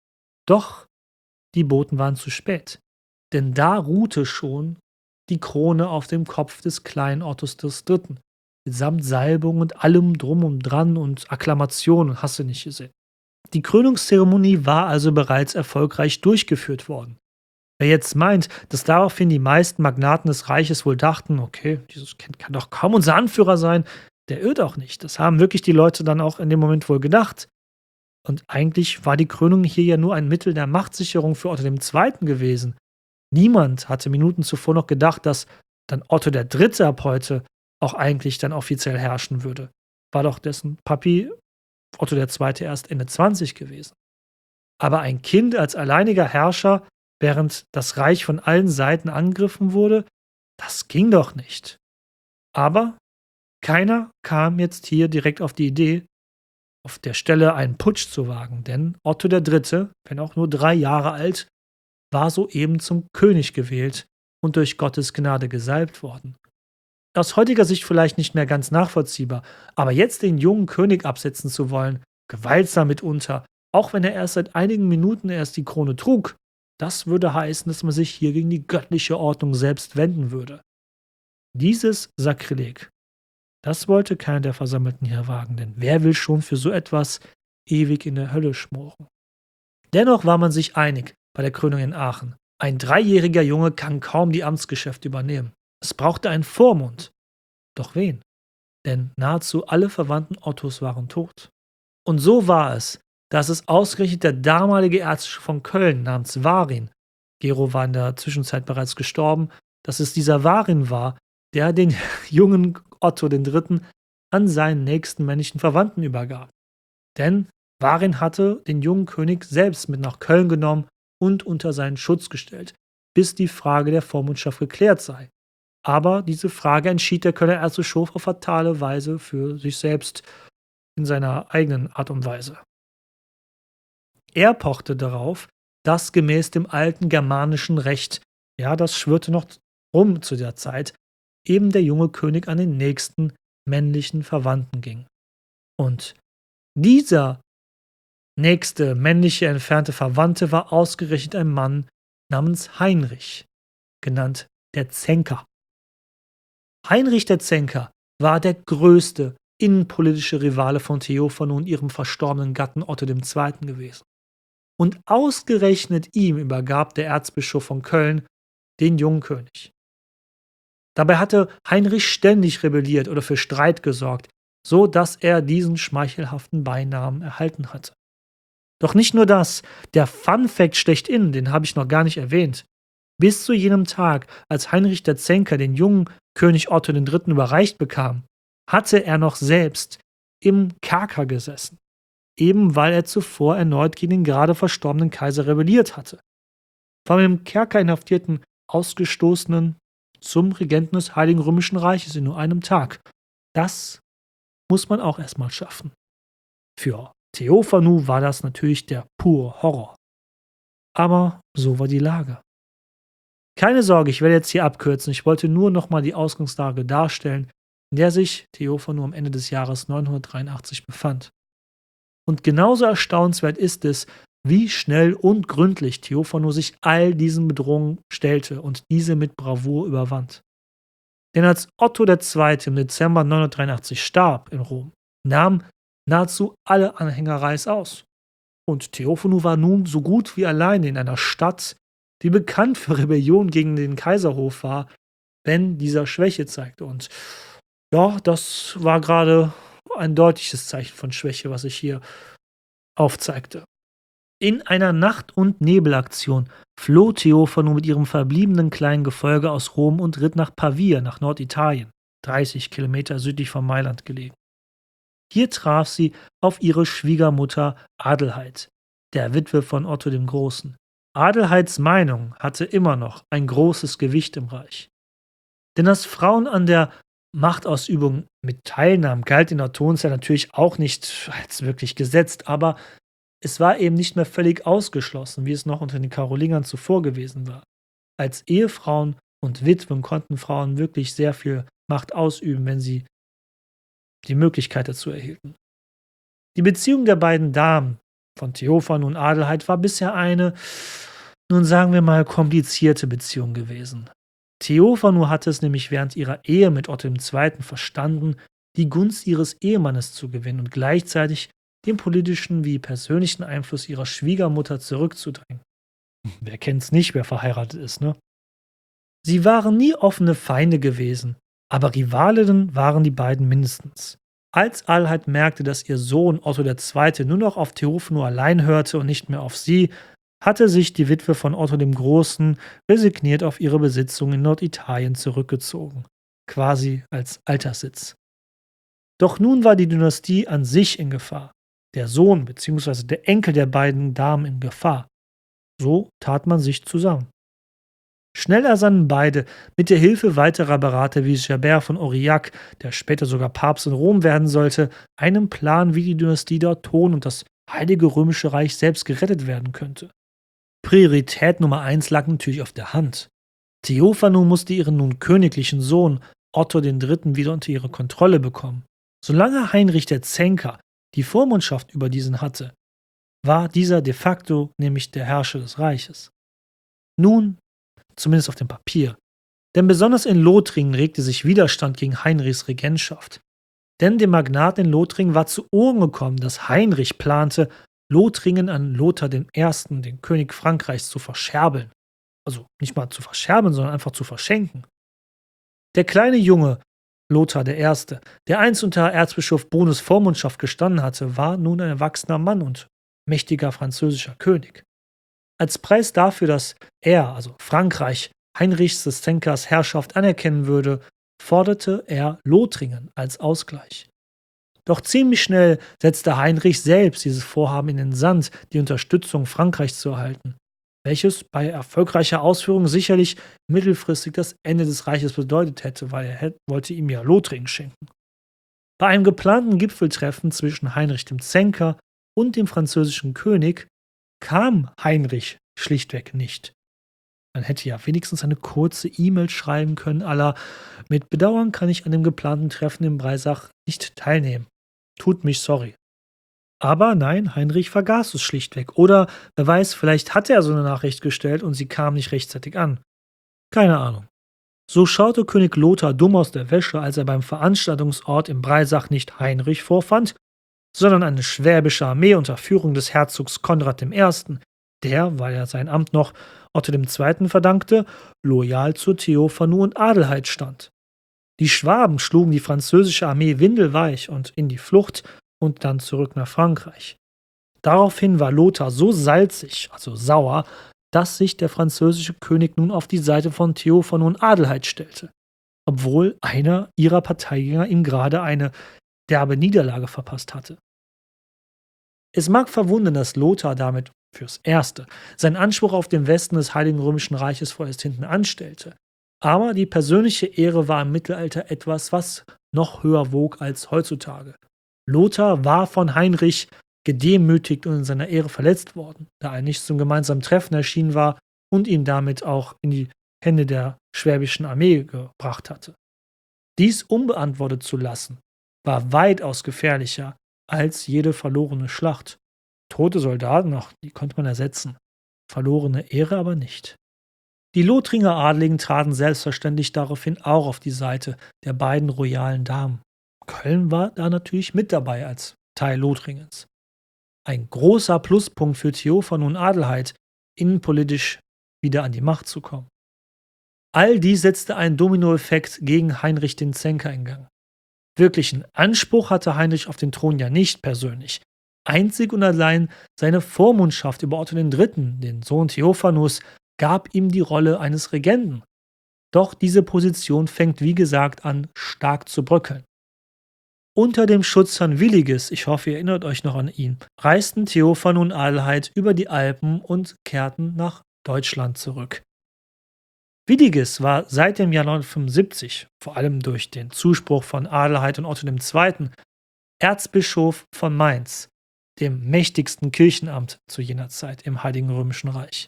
Doch die Boten waren zu spät, denn da ruhte schon die Krone auf dem Kopf des kleinen Ottos des Dritten, mitsamt Salbung und allem drum und dran und Akklamationen, hast du nicht gesehen. Die Krönungszeremonie war also bereits erfolgreich durchgeführt worden. Wer jetzt meint, dass daraufhin die meisten Magnaten des Reiches wohl dachten, okay, dieses Kind kann doch kaum unser Anführer sein, der irrt auch nicht. Das haben wirklich die Leute dann auch in dem Moment wohl gedacht. Und eigentlich war die Krönung hier ja nur ein Mittel der Machtsicherung für Otto dem Zweiten gewesen. Niemand hatte Minuten zuvor noch gedacht, dass dann Otto der Dritte ab heute auch eigentlich dann offiziell herrschen würde. War doch dessen Papi Otto der Zweite erst Ende zwanzig gewesen. Aber ein Kind als alleiniger Herrscher, während das Reich von allen Seiten angegriffen wurde, das ging doch nicht. Aber keiner kam jetzt hier direkt auf die Idee, auf der Stelle einen Putsch zu wagen, denn Otto der Dritte, wenn auch nur drei Jahre alt, war soeben zum König gewählt und durch Gottes Gnade gesalbt worden. Aus heutiger Sicht vielleicht nicht mehr ganz nachvollziehbar, aber jetzt den jungen König absetzen zu wollen, gewaltsam mitunter, auch wenn er erst seit einigen Minuten erst die Krone trug, das würde heißen, dass man sich hier gegen die göttliche Ordnung selbst wenden würde. Dieses Sakrileg, das wollte keiner der Versammelten hier wagen, denn wer will schon für so etwas ewig in der Hölle schmoren? Dennoch war man sich einig bei der Krönung in Aachen. Ein dreijähriger Junge kann kaum die Amtsgeschäfte übernehmen. Es brauchte einen Vormund. Doch wen? Denn nahezu alle Verwandten Ottos waren tot. Und so war es, dass es ausgerechnet der damalige Erzbischof von Köln namens Warin, Gero war in der Zwischenzeit bereits gestorben, dass es dieser Warin war, der den jungen Otto den Dritten an seinen nächsten männlichen Verwandten übergab. Denn Warin hatte den jungen König selbst mit nach Köln genommen und unter seinen Schutz gestellt, bis die Frage der Vormundschaft geklärt sei. Aber diese Frage entschied der Kölner Erzbischof auf fatale Weise für sich selbst in seiner eigenen Art und Weise. Er pochte darauf, dass gemäß dem alten germanischen Recht, ja, das schwirrte noch rum zu der Zeit, eben der junge König an den nächsten männlichen Verwandten ging. Und dieser nächste männliche entfernte Verwandte war ausgerechnet ein Mann namens Heinrich, genannt der Zänker. Heinrich der Zänker war der größte innenpolitische Rivale von Theophano und ihrem verstorbenen Gatten Otto dem Zweiten gewesen. Und ausgerechnet ihm übergab der Erzbischof von Köln den jungen König. Dabei hatte Heinrich ständig rebelliert oder für Streit gesorgt, so dass er diesen schmeichelhaften Beinamen erhalten hatte. Doch nicht nur das, der Fun-Fact schlechthin, den habe ich noch gar nicht erwähnt. Bis zu jenem Tag, als Heinrich der Zänker den jungen König Otto den Dritten überreicht bekam, hatte er noch selbst im Kerker gesessen, eben weil er zuvor erneut gegen den gerade verstorbenen Kaiser rebelliert hatte. Vom im Kerker inhaftierten Ausgestoßenen zum Regenten des Heiligen Römischen Reiches in nur einem Tag. Das muss man auch erstmal schaffen. Für Theophanu war das natürlich der pure Horror. Aber so war die Lage. Keine Sorge, ich werde jetzt hier abkürzen. Ich wollte nur nochmal die Ausgangslage darstellen, in der sich Theophanu am Ende des Jahres neunhundertdreiundachtzig befand. Und genauso erstaunenswert ist es, wie schnell und gründlich Theophanu sich all diesen Bedrohungen stellte und diese mit Bravour überwand. Denn als Otto der Zweite im Dezember neunhundertdreiundachtzig starb in Rom, nahmen nahezu alle Anhänger Reichs und Theophanu war nun so gut wie allein in einer Stadt, die bekannt für Rebellion gegen den Kaiserhof war, wenn dieser Schwäche zeigte. Und ja, das war gerade ein deutliches Zeichen von Schwäche, was ich hier aufzeigte. In einer Nacht- und Nebelaktion floh Theophano mit ihrem verbliebenen kleinen Gefolge aus Rom und ritt nach Pavia, nach Norditalien, dreißig Kilometer südlich von Mailand gelegen. Hier traf sie auf ihre Schwiegermutter Adelheid, der Witwe von Otto dem Großen. Adelheids Meinung hatte immer noch ein großes Gewicht im Reich. Denn dass Frauen an der Machtausübung mit teilnahmen, galt in der Ottonenzeit natürlich auch nicht als wirklich gesetzt, aber es war eben nicht mehr völlig ausgeschlossen, wie es noch unter den Karolingern zuvor gewesen war. Als Ehefrauen und Witwen konnten Frauen wirklich sehr viel Macht ausüben, wenn sie die Möglichkeit dazu erhielten. Die Beziehung der beiden Damen, von Theophano und Adelheid, war bisher eine, nun sagen wir mal, komplizierte Beziehung gewesen. Theophano hatte es nämlich während ihrer Ehe mit Otto dem Zweiten verstanden, die Gunst ihres Ehemannes zu gewinnen und gleichzeitig den politischen wie persönlichen Einfluss ihrer Schwiegermutter zurückzudrängen. Wer kennt's nicht, wer verheiratet ist, ne? Sie waren nie offene Feinde gewesen, aber Rivalinnen waren die beiden mindestens. Als Adelheid merkte, dass ihr Sohn Otto der Zweite nur noch auf Theophano allein hörte und nicht mehr auf sie, hatte sich die Witwe von Otto dem Großen resigniert auf ihre Besitzung in Norditalien zurückgezogen, quasi als Alterssitz. Doch nun war die Dynastie an sich in Gefahr, der Sohn bzw. der Enkel der beiden Damen in Gefahr. So tat man sich zusammen. Schnell ersannen beide, mit der Hilfe weiterer Berater wie Gerbert von Aurillac, der später sogar Papst in Rom werden sollte, einen Plan, wie die Dynastie der Ottonen und das Heilige Römische Reich selbst gerettet werden könnte. Priorität Nummer eins lag natürlich auf der Hand. Theophano musste ihren nun königlichen Sohn Otto den Dritten wieder unter ihre Kontrolle bekommen. Solange Heinrich der Zänker die Vormundschaft über diesen hatte, war dieser de facto nämlich der Herrscher des Reiches. Nun, zumindest auf dem Papier. Denn besonders in Lothringen regte sich Widerstand gegen Heinrichs Regentschaft. Denn dem Magnaten in Lothringen war zu Ohren gekommen, dass Heinrich plante, Lothringen an Lothar den Ersten, den König Frankreichs, zu verscherbeln. Also nicht mal zu verscherbeln, sondern einfach zu verschenken. Der kleine Junge, Lothar der Erste, der einst unter Erzbischof Bonus Vormundschaft gestanden hatte, war nun ein erwachsener Mann und mächtiger französischer König. Als Preis dafür, dass er, also Frankreich, Heinrichs des Zänkers Herrschaft anerkennen würde, forderte er Lothringen als Ausgleich. Doch ziemlich schnell setzte Heinrich selbst dieses Vorhaben in den Sand, die Unterstützung Frankreichs zu erhalten, welches bei erfolgreicher Ausführung sicherlich mittelfristig das Ende des Reiches bedeutet hätte, weil er hätte, wollte ihm ja Lothringen schenken. Bei einem geplanten Gipfeltreffen zwischen Heinrich dem Zänker und dem französischen König kam Heinrich schlichtweg nicht. Man hätte ja wenigstens eine kurze E-Mail schreiben können, à la: Mit Bedauern kann ich an dem geplanten Treffen in Breisach nicht teilnehmen. Tut mich sorry. Aber nein, Heinrich vergaß es schlichtweg. Oder, wer weiß, vielleicht hatte er so eine Nachricht gestellt und sie kam nicht rechtzeitig an. Keine Ahnung. So schaute König Lothar dumm aus der Wäsche, als er beim Veranstaltungsort in Breisach nicht Heinrich vorfand, sondern eine schwäbische Armee unter Führung des Herzogs Konrad dem Ersten, der, weil er sein Amt noch Otto dem Zweiten verdankte, loyal zu Theophano und Adelheid stand. Die Schwaben schlugen die französische Armee windelweich und in die Flucht und dann zurück nach Frankreich. Daraufhin war Lothar so salzig, also sauer, dass sich der französische König nun auf die Seite von Theophano und Adelheid stellte, obwohl einer ihrer Parteigänger ihm gerade eine derbe Niederlage verpasst hatte. Es mag verwundern, dass Lothar damit fürs Erste seinen Anspruch auf den Westen des Heiligen Römischen Reiches vorerst hinten anstellte. Aber die persönliche Ehre war im Mittelalter etwas, was noch höher wog als heutzutage. Lothar war von Heinrich gedemütigt und in seiner Ehre verletzt worden, da er nicht zum gemeinsamen Treffen erschienen war und ihn damit auch in die Hände der schwäbischen Armee gebracht hatte. Dies unbeantwortet zu lassen, war weitaus gefährlicher als jede verlorene Schlacht. Tote Soldaten, ach, die konnte man ersetzen, verlorene Ehre aber nicht. Die Lothringer Adligen traten selbstverständlich daraufhin auch auf die Seite der beiden royalen Damen. Köln war da natürlich mit dabei als Teil Lothringens. Ein großer Pluspunkt für Theophano und Adelheid, innenpolitisch wieder an die Macht zu kommen. All dies setzte einen Dominoeffekt gegen Heinrich den Zänker in Gang. Wirklichen Anspruch hatte Heinrich auf den Thron ja nicht persönlich. Einzig und allein seine Vormundschaft über Otto den Dritten., den Sohn Theophanos, gab ihm die Rolle eines Regenten. Doch diese Position fängt wie gesagt an, stark zu bröckeln. Unter dem Schutzherrn Williges, ich hoffe, ihr erinnert euch noch an ihn, reisten Theophano und Adelheid über die Alpen und kehrten nach Deutschland zurück. Williges war seit dem Jahr neunhundertfünfundsiebzig, vor allem durch den Zuspruch von Adelheid und Otto dem Zweiten., Erzbischof von Mainz, dem mächtigsten Kirchenamt zu jener Zeit im Heiligen Römischen Reich.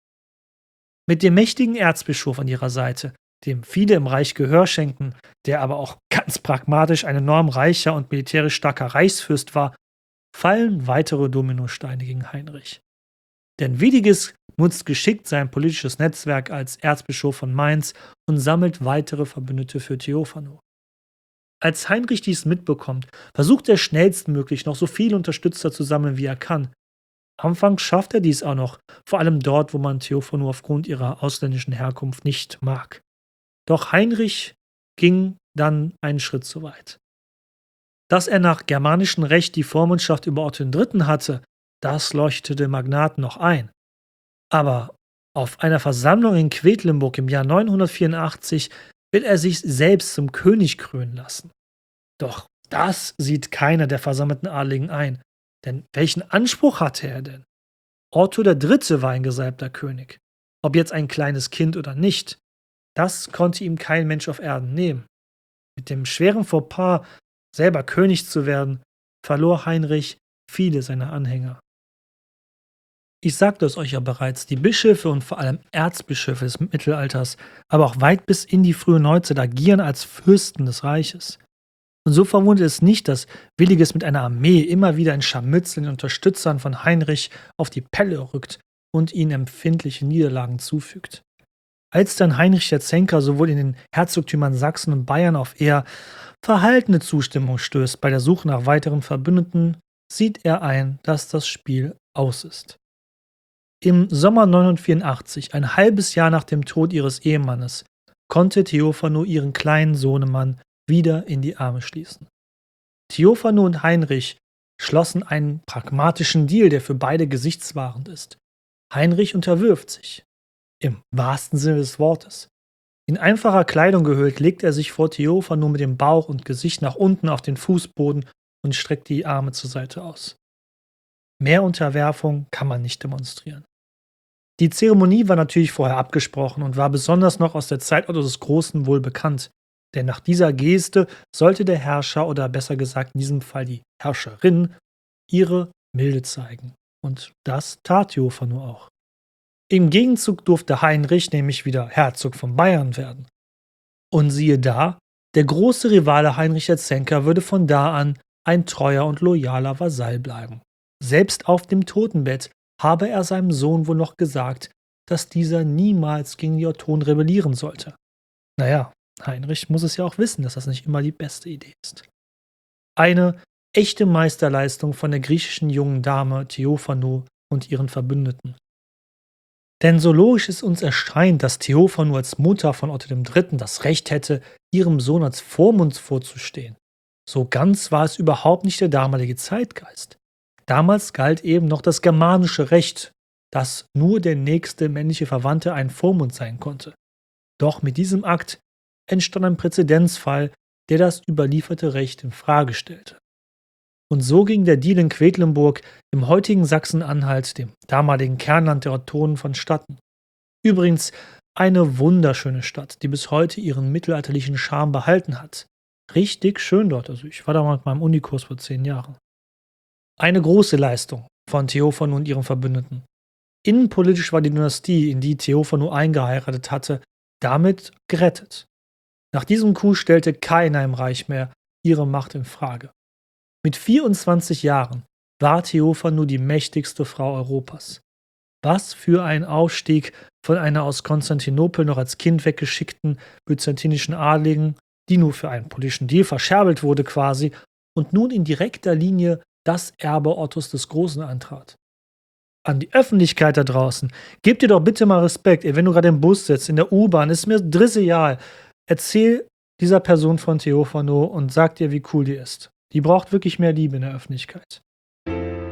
Mit dem mächtigen Erzbischof an ihrer Seite, dem viele im Reich Gehör schenkten, der aber auch ganz pragmatisch ein enorm reicher und militärisch starker Reichsfürst war, fallen weitere Dominosteine gegen Heinrich. Denn Williges nutzt geschickt sein politisches Netzwerk als Erzbischof von Mainz und sammelt weitere Verbündete für Theophano. Als Heinrich dies mitbekommt, versucht er schnellstmöglich noch so viele Unterstützer zu sammeln, wie er kann. Anfangs schafft er dies auch noch, vor allem dort, wo man Theophano aufgrund ihrer ausländischen Herkunft nicht mag. Doch Heinrich ging dann einen Schritt zu weit. Dass er nach germanischem Recht die Vormundschaft über Otto den Dritten. hatte, das leuchtete dem Magnaten noch ein. Aber auf einer Versammlung in Quedlinburg im Jahr neunhundertvierundachtzig will er sich selbst zum König krönen lassen. Doch das sieht keiner der versammelten Adligen ein, denn welchen Anspruch hatte er denn? Otto der Dritte war ein gesalbter König. Ob jetzt ein kleines Kind oder nicht, das konnte ihm kein Mensch auf Erden nehmen. Mit dem schweren Fauxpas, selber König zu werden, verlor Heinrich viele seiner Anhänger. Ich sagte es euch ja bereits, die Bischöfe und vor allem Erzbischöfe des Mittelalters, aber auch weit bis in die frühe Neuzeit agieren als Fürsten des Reiches. Und so verwundert es nicht, dass Williges mit einer Armee immer wieder in Scharmützeln den Unterstützern von Heinrich auf die Pelle rückt und ihnen empfindliche Niederlagen zufügt. Als dann Heinrich der Zänker sowohl in den Herzogtümern Sachsen und Bayern auf eher verhaltene Zustimmung stößt bei der Suche nach weiteren Verbündeten, sieht er ein, dass das Spiel aus ist. Im Sommer neunhundertvierundachtzig, ein halbes Jahr nach dem Tod ihres Ehemannes, konnte Theophano ihren kleinen Sohnemann wieder in die Arme schließen. Theophano und Heinrich schlossen einen pragmatischen Deal, der für beide gesichtswahrend ist. Heinrich unterwirft sich, im wahrsten Sinne des Wortes. In einfacher Kleidung gehüllt, legt er sich vor Theophano mit dem Bauch und Gesicht nach unten auf den Fußboden und streckt die Arme zur Seite aus. Mehr Unterwerfung kann man nicht demonstrieren. Die Zeremonie war natürlich vorher abgesprochen und war besonders noch aus der Zeit Otto des Großen wohl bekannt, denn nach dieser Geste sollte der Herrscher oder besser gesagt in diesem Fall die Herrscherin ihre Milde zeigen. Und das tat Theophano auch. Im Gegenzug durfte Heinrich nämlich wieder Herzog von Bayern werden. Und siehe da, der große Rivale Heinrich der Zänker würde von da an ein treuer und loyaler Vasall bleiben. Selbst auf dem Totenbett habe er seinem Sohn wohl noch gesagt, dass dieser niemals gegen die Ottonen rebellieren sollte. Naja, Heinrich muss es ja auch wissen, dass das nicht immer die beste Idee ist. Eine echte Meisterleistung von der griechischen jungen Dame Theophano und ihren Verbündeten. Denn so logisch es uns erscheint, dass Theophano als Mutter von Otto dem Dritten. das Recht hätte, ihrem Sohn als Vormund vorzustehen, so ganz war es überhaupt nicht der damalige Zeitgeist. Damals galt eben noch das germanische Recht, dass nur der nächste männliche Verwandte ein Vormund sein konnte. Doch mit diesem Akt entstand ein Präzedenzfall, der das überlieferte Recht in Frage stellte. Und so ging der Deal in Quedlinburg im heutigen Sachsen-Anhalt, dem damaligen Kernland der Ottonen, vonstatten. Übrigens eine wunderschöne Stadt, die bis heute ihren mittelalterlichen Charme behalten hat. Richtig schön dort, also ich war da mal mit meinem Unikurs vor zehn Jahren. Eine große Leistung von Theophano und ihren Verbündeten. Innenpolitisch war die Dynastie, in die Theophano eingeheiratet hatte, damit gerettet. Nach diesem Coup stellte keiner im Reich mehr ihre Macht in Frage. Mit vierundzwanzig Jahren war Theophano die mächtigste Frau Europas. Was für ein Aufstieg von einer aus Konstantinopel noch als Kind weggeschickten byzantinischen Adligen, die nur für einen politischen Deal verscherbelt wurde quasi und nun in direkter Linie das Erbe Ottos des Großen antrat. An die Öffentlichkeit da draußen, gebt ihr doch bitte mal Respekt, ey, wenn du gerade im Bus sitzt, in der U-Bahn, ist mir drisseal. Erzähl dieser Person von Theophano und sag dir, wie cool die ist. Die braucht wirklich mehr Liebe in der Öffentlichkeit.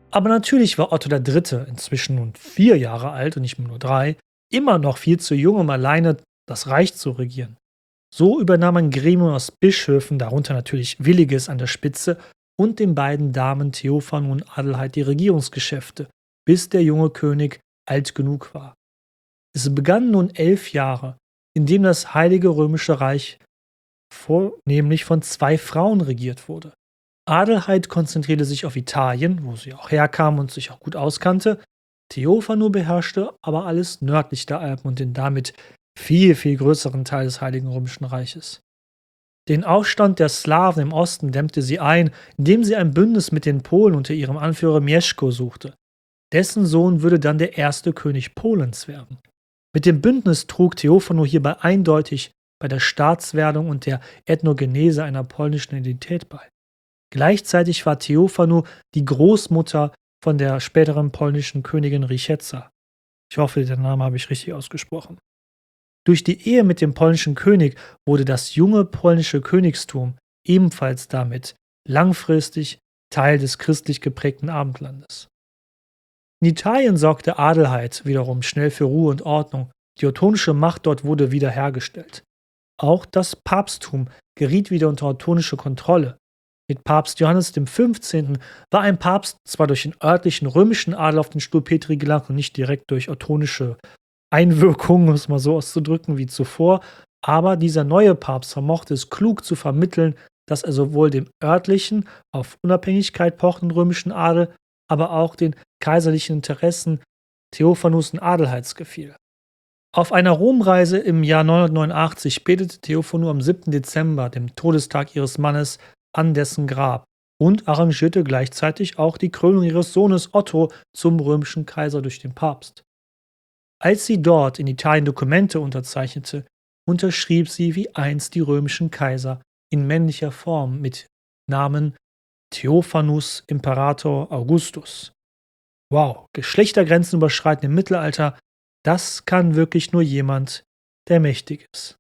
Aber natürlich war Otto der Dritte, inzwischen nun vier Jahre alt und nicht mehr nur drei, immer noch viel zu jung, um alleine das Reich zu regieren. So übernahm ein Gremium aus Bischöfen, darunter natürlich Williges an der Spitze, und den beiden Damen Theophano und Adelheid die Regierungsgeschäfte, bis der junge König alt genug war. Es begannen nun elf Jahre, in denen das Heilige Römische Reich vornehmlich von zwei Frauen regiert wurde. Adelheid konzentrierte sich auf Italien, wo sie auch herkam und sich auch gut auskannte. Theophano beherrschte aber alles nördlich der Alpen und den damit viel, viel größeren Teil des Heiligen Römischen Reiches. Den Aufstand der Slawen im Osten dämmte sie ein, indem sie ein Bündnis mit den Polen unter ihrem Anführer Mieszko suchte. Dessen Sohn würde dann der erste König Polens werden. Mit dem Bündnis trug Theophano hierbei eindeutig bei der Staatswerdung und der Ethnogenese einer polnischen Identität bei. Gleichzeitig war Theophano die Großmutter von der späteren polnischen Königin Richeza. Ich hoffe, den Namen habe ich richtig ausgesprochen. Durch die Ehe mit dem polnischen König wurde das junge polnische Königstum ebenfalls damit langfristig Teil des christlich geprägten Abendlandes. In Italien sorgte Adelheid wiederum schnell für Ruhe und Ordnung. Die ottonische Macht dort wurde wiederhergestellt. Auch das Papsttum geriet wieder unter ottonische Kontrolle. Mit Papst Johannes dem Fünfzehnten war ein Papst zwar durch den örtlichen römischen Adel auf den Stuhl Petri gelangt und nicht direkt durch ottonische Einwirkungen, um es mal so auszudrücken, wie zuvor, aber dieser neue Papst vermochte es klug zu vermitteln, dass er sowohl dem örtlichen, auf Unabhängigkeit pochenden römischen Adel, aber auch den kaiserlichen Interessen Theophanos und Adelheids gefiel. Auf einer Romreise im Jahr neunhundertneunundachtzig betete Theophano am siebten Dezember, dem Todestag ihres Mannes, an dessen Grab und arrangierte gleichzeitig auch die Krönung ihres Sohnes Otto zum römischen Kaiser durch den Papst. Als sie dort in Italien Dokumente unterzeichnete, unterschrieb sie wie einst die römischen Kaiser in männlicher Form mit Namen Theophanus Imperator Augustus. Wow, Geschlechtergrenzen überschreiten im Mittelalter, das kann wirklich nur jemand, der mächtig ist.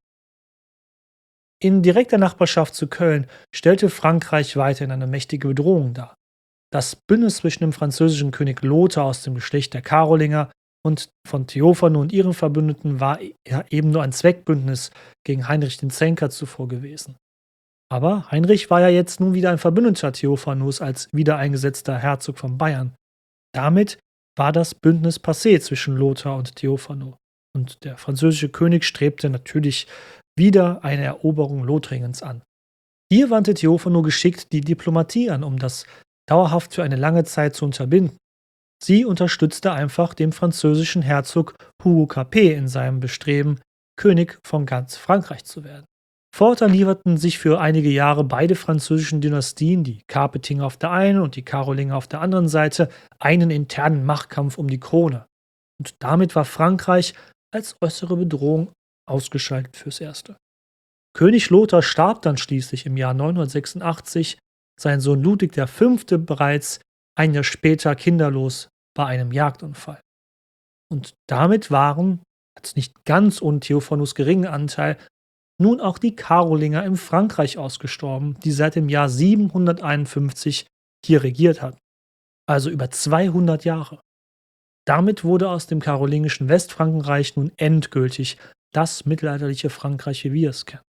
In direkter Nachbarschaft zu Köln stellte Frankreich weiterhin eine mächtige Bedrohung dar. Das Bündnis zwischen dem französischen König Lothar aus dem Geschlecht der Karolinger und von Theophano und ihren Verbündeten war ja eben nur ein Zweckbündnis gegen Heinrich den Zänker zuvor gewesen. Aber Heinrich war ja jetzt nun wieder ein Verbündeter Theophanos als wiedereingesetzter Herzog von Bayern. Damit war das Bündnis passé zwischen Lothar und Theophano. Und der französische König strebte natürlich wieder eine Eroberung Lothringens an. Hier wandte Theophano geschickt die Diplomatie an, um das dauerhaft für eine lange Zeit zu unterbinden. Sie unterstützte einfach den französischen Herzog Hugo Capet in seinem Bestreben, König von ganz Frankreich zu werden. Fortan lieferten sich für einige Jahre beide französischen Dynastien, die Capetinger auf der einen und die Karolinger auf der anderen Seite, einen internen Machtkampf um die Krone. Und damit war Frankreich als äußere Bedrohung ausgeschaltet fürs Erste. König Lothar starb dann schließlich im Jahr neunhundertsechsundachtzig, sein Sohn Ludwig der Fünfte bereits ein Jahr später kinderlos bei einem Jagdunfall. Und damit waren, als nicht ganz ohne Theophanos geringen Anteil, nun auch die Karolinger in Frankreich ausgestorben, die seit dem Jahr siebenhunderteinundfünfzig hier regiert hatten. Also über zweihundert Jahre. Damit wurde aus dem karolingischen Westfrankenreich nun endgültig das mittelalterliche Frankreich, wie wir es kennen.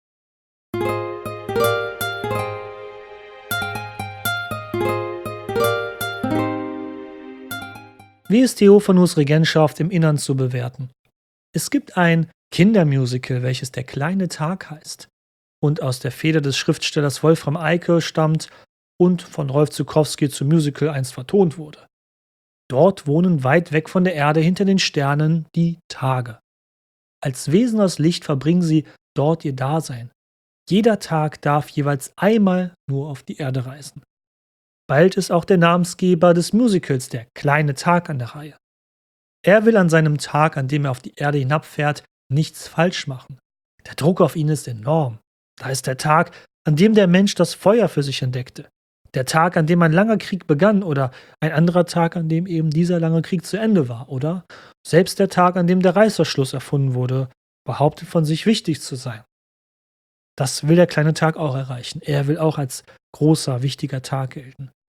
Wie ist Theophanos Regentschaft im Innern zu bewerten? Es gibt ein Kindermusical, welches Der kleine Tag heißt und aus der Feder des Schriftstellers Wolfram Eicke stammt und von Rolf Zuckowski zum Musical einst vertont wurde. Dort wohnen weit weg von der Erde hinter den Sternen die Tage. Als Wesen aus Licht verbringen sie dort ihr Dasein. Jeder Tag darf jeweils einmal nur auf die Erde reisen. Bald ist auch der Namensgeber des Musicals Der kleine Tag an der Reihe. Er will an seinem Tag, an dem er auf die Erde hinabfährt, nichts falsch machen. Der Druck auf ihn ist enorm. Da ist der Tag, an dem der Mensch das Feuer für sich entdeckte. Der Tag, an dem ein langer Krieg begann oder ein anderer Tag, an dem eben dieser lange Krieg zu Ende war, oder selbst der Tag, an dem der Reißverschluss erfunden wurde, behauptet von sich wichtig zu sein. Das will der kleine Tag auch erreichen. Er will auch als großer, wichtiger Tag gelten.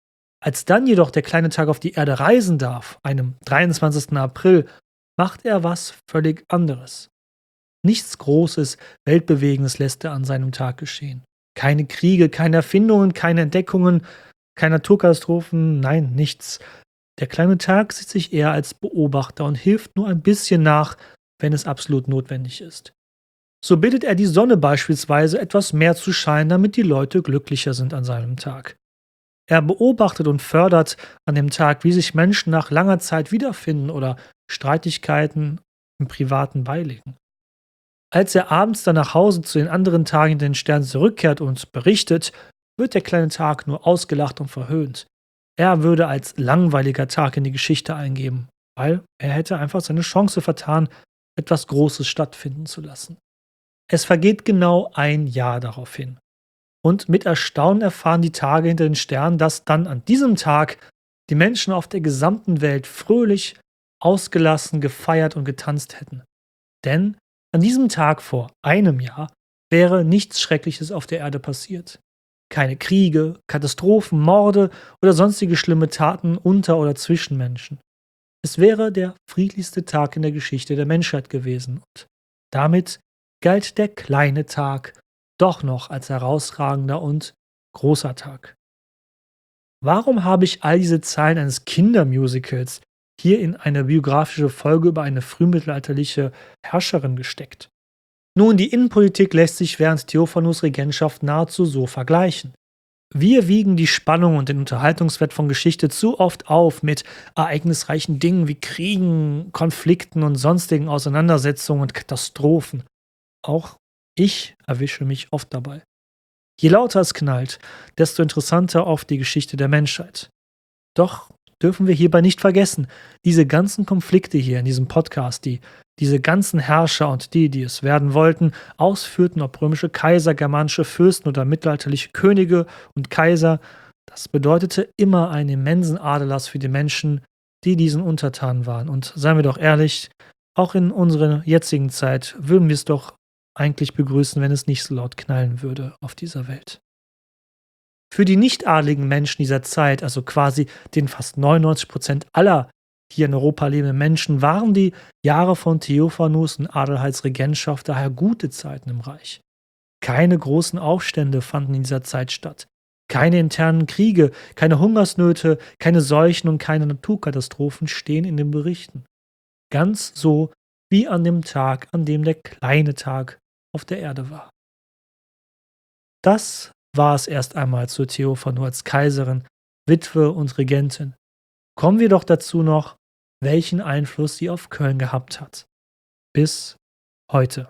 Als dann jedoch der kleine Tag auf die Erde reisen darf, einem dreiundzwanzigsten April, macht er was völlig anderes. Nichts Großes, Weltbewegendes lässt er an seinem Tag geschehen. Keine Kriege, keine Erfindungen, keine Entdeckungen, keine Naturkatastrophen, nein, nichts. Der kleine Tag sieht sich eher als Beobachter und hilft nur ein bisschen nach, wenn es absolut notwendig ist. So bittet er die Sonne beispielsweise, etwas mehr zu scheinen, damit die Leute glücklicher sind an seinem Tag. Er beobachtet und fördert an dem Tag, wie sich Menschen nach langer Zeit wiederfinden oder Streitigkeiten im Privaten beilegen. Als er abends dann nach Hause zu den anderen Tagen in den Sternen zurückkehrt und berichtet, wird der kleine Tag nur ausgelacht und verhöhnt. Er würde als langweiliger Tag in die Geschichte eingehen, weil er hätte einfach seine Chance vertan, etwas Großes stattfinden zu lassen. Es vergeht genau ein Jahr daraufhin. Und mit Erstaunen erfahren die Tage hinter den Sternen, dass dann an diesem Tag die Menschen auf der gesamten Welt fröhlich, ausgelassen, gefeiert und getanzt hätten. Denn an diesem Tag vor einem Jahr wäre nichts Schreckliches auf der Erde passiert. Keine Kriege, Katastrophen, Morde oder sonstige schlimme Taten unter oder zwischen Menschen. Es wäre der friedlichste Tag in der Geschichte der Menschheit gewesen und damit galt der kleine Tag doch noch als herausragender und großer Tag. Warum habe ich all diese Zeilen eines Kindermusicals hier in eine biografische Folge über eine frühmittelalterliche Herrscherin gesteckt? Nun, die Innenpolitik lässt sich während Theophanus' Regentschaft nahezu so vergleichen. Wir wiegen die Spannung und den Unterhaltungswert von Geschichte zu oft auf mit ereignisreichen Dingen wie Kriegen, Konflikten und sonstigen Auseinandersetzungen und Katastrophen. Auch ich erwische mich oft dabei. Je lauter es knallt, desto interessanter oft die Geschichte der Menschheit. Doch dürfen wir hierbei nicht vergessen, diese ganzen Konflikte hier in diesem Podcast, die diese ganzen Herrscher und die, die es werden wollten, ausführten, ob römische Kaiser, germanische Fürsten oder mittelalterliche Könige und Kaiser, das bedeutete immer einen immensen Aderlass für die Menschen, die diesen untertan waren. Und seien wir doch ehrlich, auch in unserer jetzigen Zeit würden wir es doch eigentlich begrüßen, wenn es nicht so laut knallen würde auf dieser Welt. Für die nicht-adligen Menschen dieser Zeit, also quasi den fast neunundneunzig Prozent aller hier in Europa lebenden Menschen, waren die Jahre von Theophanus und Adelheids Regentschaft daher gute Zeiten im Reich. Keine großen Aufstände fanden in dieser Zeit statt. Keine internen Kriege, keine Hungersnöte, keine Seuchen und keine Naturkatastrophen stehen in den Berichten. Ganz so wie an dem Tag, an dem der kleine Tag auf der Erde war. Das war es erst einmal zu Theophanu als Kaiserin, Witwe und Regentin. Kommen wir doch dazu noch, welchen Einfluss sie auf Köln gehabt hat. Bis heute.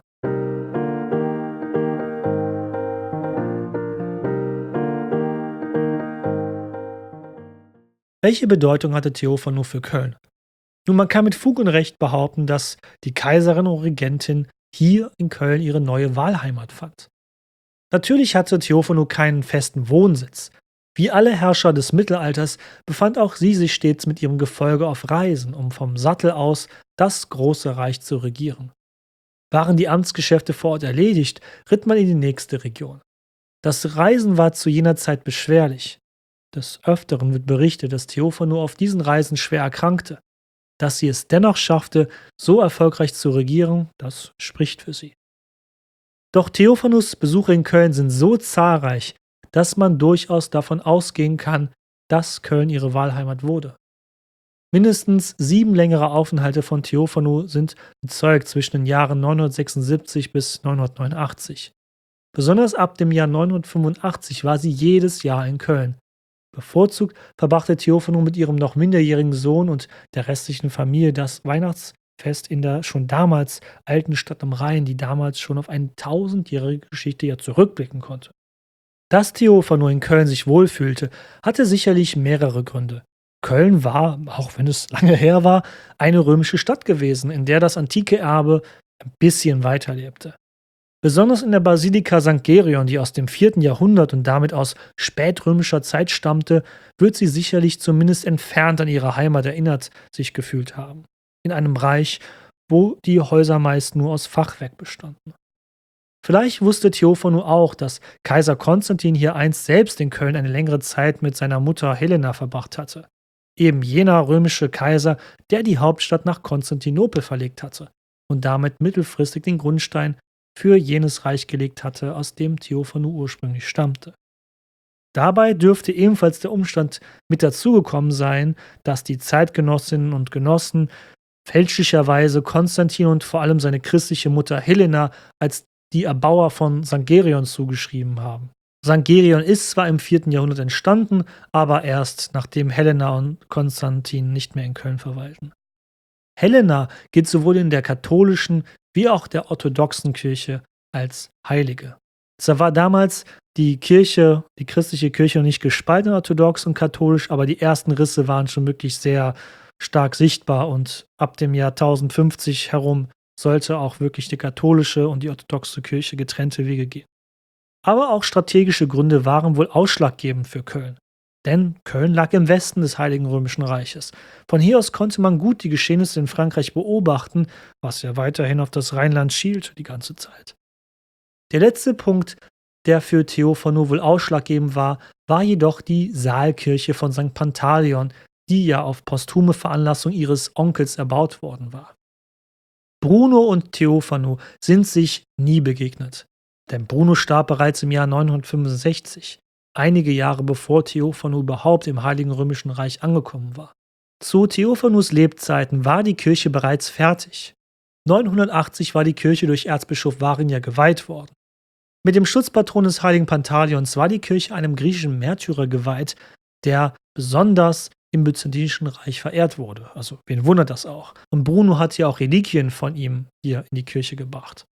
Welche Bedeutung hatte Theophanu für Köln? Nun, man kann mit Fug und Recht behaupten, dass die Kaiserin und Regentin hier in Köln ihre neue Wahlheimat fand. Natürlich hatte Theophanu keinen festen Wohnsitz. Wie alle Herrscher des Mittelalters befand auch sie sich stets mit ihrem Gefolge auf Reisen, um vom Sattel aus das große Reich zu regieren. Waren die Amtsgeschäfte vor Ort erledigt, ritt man in die nächste Region. Das Reisen war zu jener Zeit beschwerlich. Des Öfteren wird berichtet, dass Theophanu auf diesen Reisen schwer erkrankte. Dass sie es dennoch schaffte, so erfolgreich zu regieren, das spricht für sie. Doch Theophanus' Besuche in Köln sind so zahlreich, dass man durchaus davon ausgehen kann, dass Köln ihre Wahlheimat wurde. Mindestens sieben längere Aufenthalte von Theophanu sind bezeugt zwischen den Jahren neunhundertsechsundsiebzig bis neunhundertneunundachtzig. Besonders ab dem Jahr neunhundertfünfundachtzig war sie jedes Jahr in Köln. Bevorzugt verbrachte Theophanu mit ihrem noch minderjährigen Sohn und der restlichen Familie das Weihnachtsfest in der schon damals alten Stadt am Rhein, die damals schon auf eine tausendjährige Geschichte ja zurückblicken konnte. Dass Theophanu in Köln sich wohlfühlte, hatte sicherlich mehrere Gründe. Köln war, auch wenn es lange her war, eine römische Stadt gewesen, in der das antike Erbe ein bisschen weiterlebte. Besonders in der Basilika Sankt Gereon, die aus dem vierten Jahrhundert und damit aus spätrömischer Zeit stammte, wird sie sicherlich zumindest entfernt an ihre Heimat erinnert sich gefühlt haben. In einem Reich, wo die Häuser meist nur aus Fachwerk bestanden. Vielleicht wusste Theophanu auch, dass Kaiser Konstantin hier einst selbst in Köln eine längere Zeit mit seiner Mutter Helena verbracht hatte. Eben jener römische Kaiser, der die Hauptstadt nach Konstantinopel verlegt hatte und damit mittelfristig den Grundstein für jenes Reich gelegt hatte, aus dem Theophanu ursprünglich stammte. Dabei dürfte ebenfalls der Umstand mit dazugekommen sein, dass die Zeitgenossinnen und Genossen fälschlicherweise Konstantin und vor allem seine christliche Mutter Helena als die Erbauer von Sankt Gerion zugeschrieben haben. Sankt Gerion ist zwar im vierten Jahrhundert entstanden, aber erst nachdem Helena und Konstantin nicht mehr in Köln verweilten. Helena gilt sowohl in der katholischen wie auch der orthodoxen Kirche als Heilige. Zwar war damals die Kirche, die christliche Kirche noch nicht gespalten in orthodox und katholisch, aber die ersten Risse waren schon wirklich sehr stark sichtbar und ab dem Jahr tausendfünfzig herum sollte auch wirklich die katholische und die orthodoxe Kirche getrennte Wege gehen. Aber auch strategische Gründe waren wohl ausschlaggebend für Köln. Denn Köln lag im Westen des Heiligen Römischen Reiches. Von hier aus konnte man gut die Geschehnisse in Frankreich beobachten, was ja weiterhin auf das Rheinland schielt die ganze Zeit. Der letzte Punkt, der für Theophanu wohl ausschlaggebend war, war jedoch die Saalkirche von Sankt Pantaleon, die ja auf posthume Veranlassung ihres Onkels erbaut worden war. Bruno und Theophanu sind sich nie begegnet, denn Bruno starb bereits im Jahr neunhundertfünfundsechzig, einige Jahre bevor Theophanu überhaupt im Heiligen Römischen Reich angekommen war. Zu Theophanus Lebzeiten war die Kirche bereits fertig. neunhundertachtzig war die Kirche durch Erzbischof Varinia geweiht worden. Mit dem Schutzpatron des heiligen Pantaleons war die Kirche einem griechischen Märtyrer geweiht, der besonders im Byzantinischen Reich verehrt wurde. Also, wen wundert das auch? Und Bruno hat ja auch Reliquien von ihm hier in die Kirche gebracht.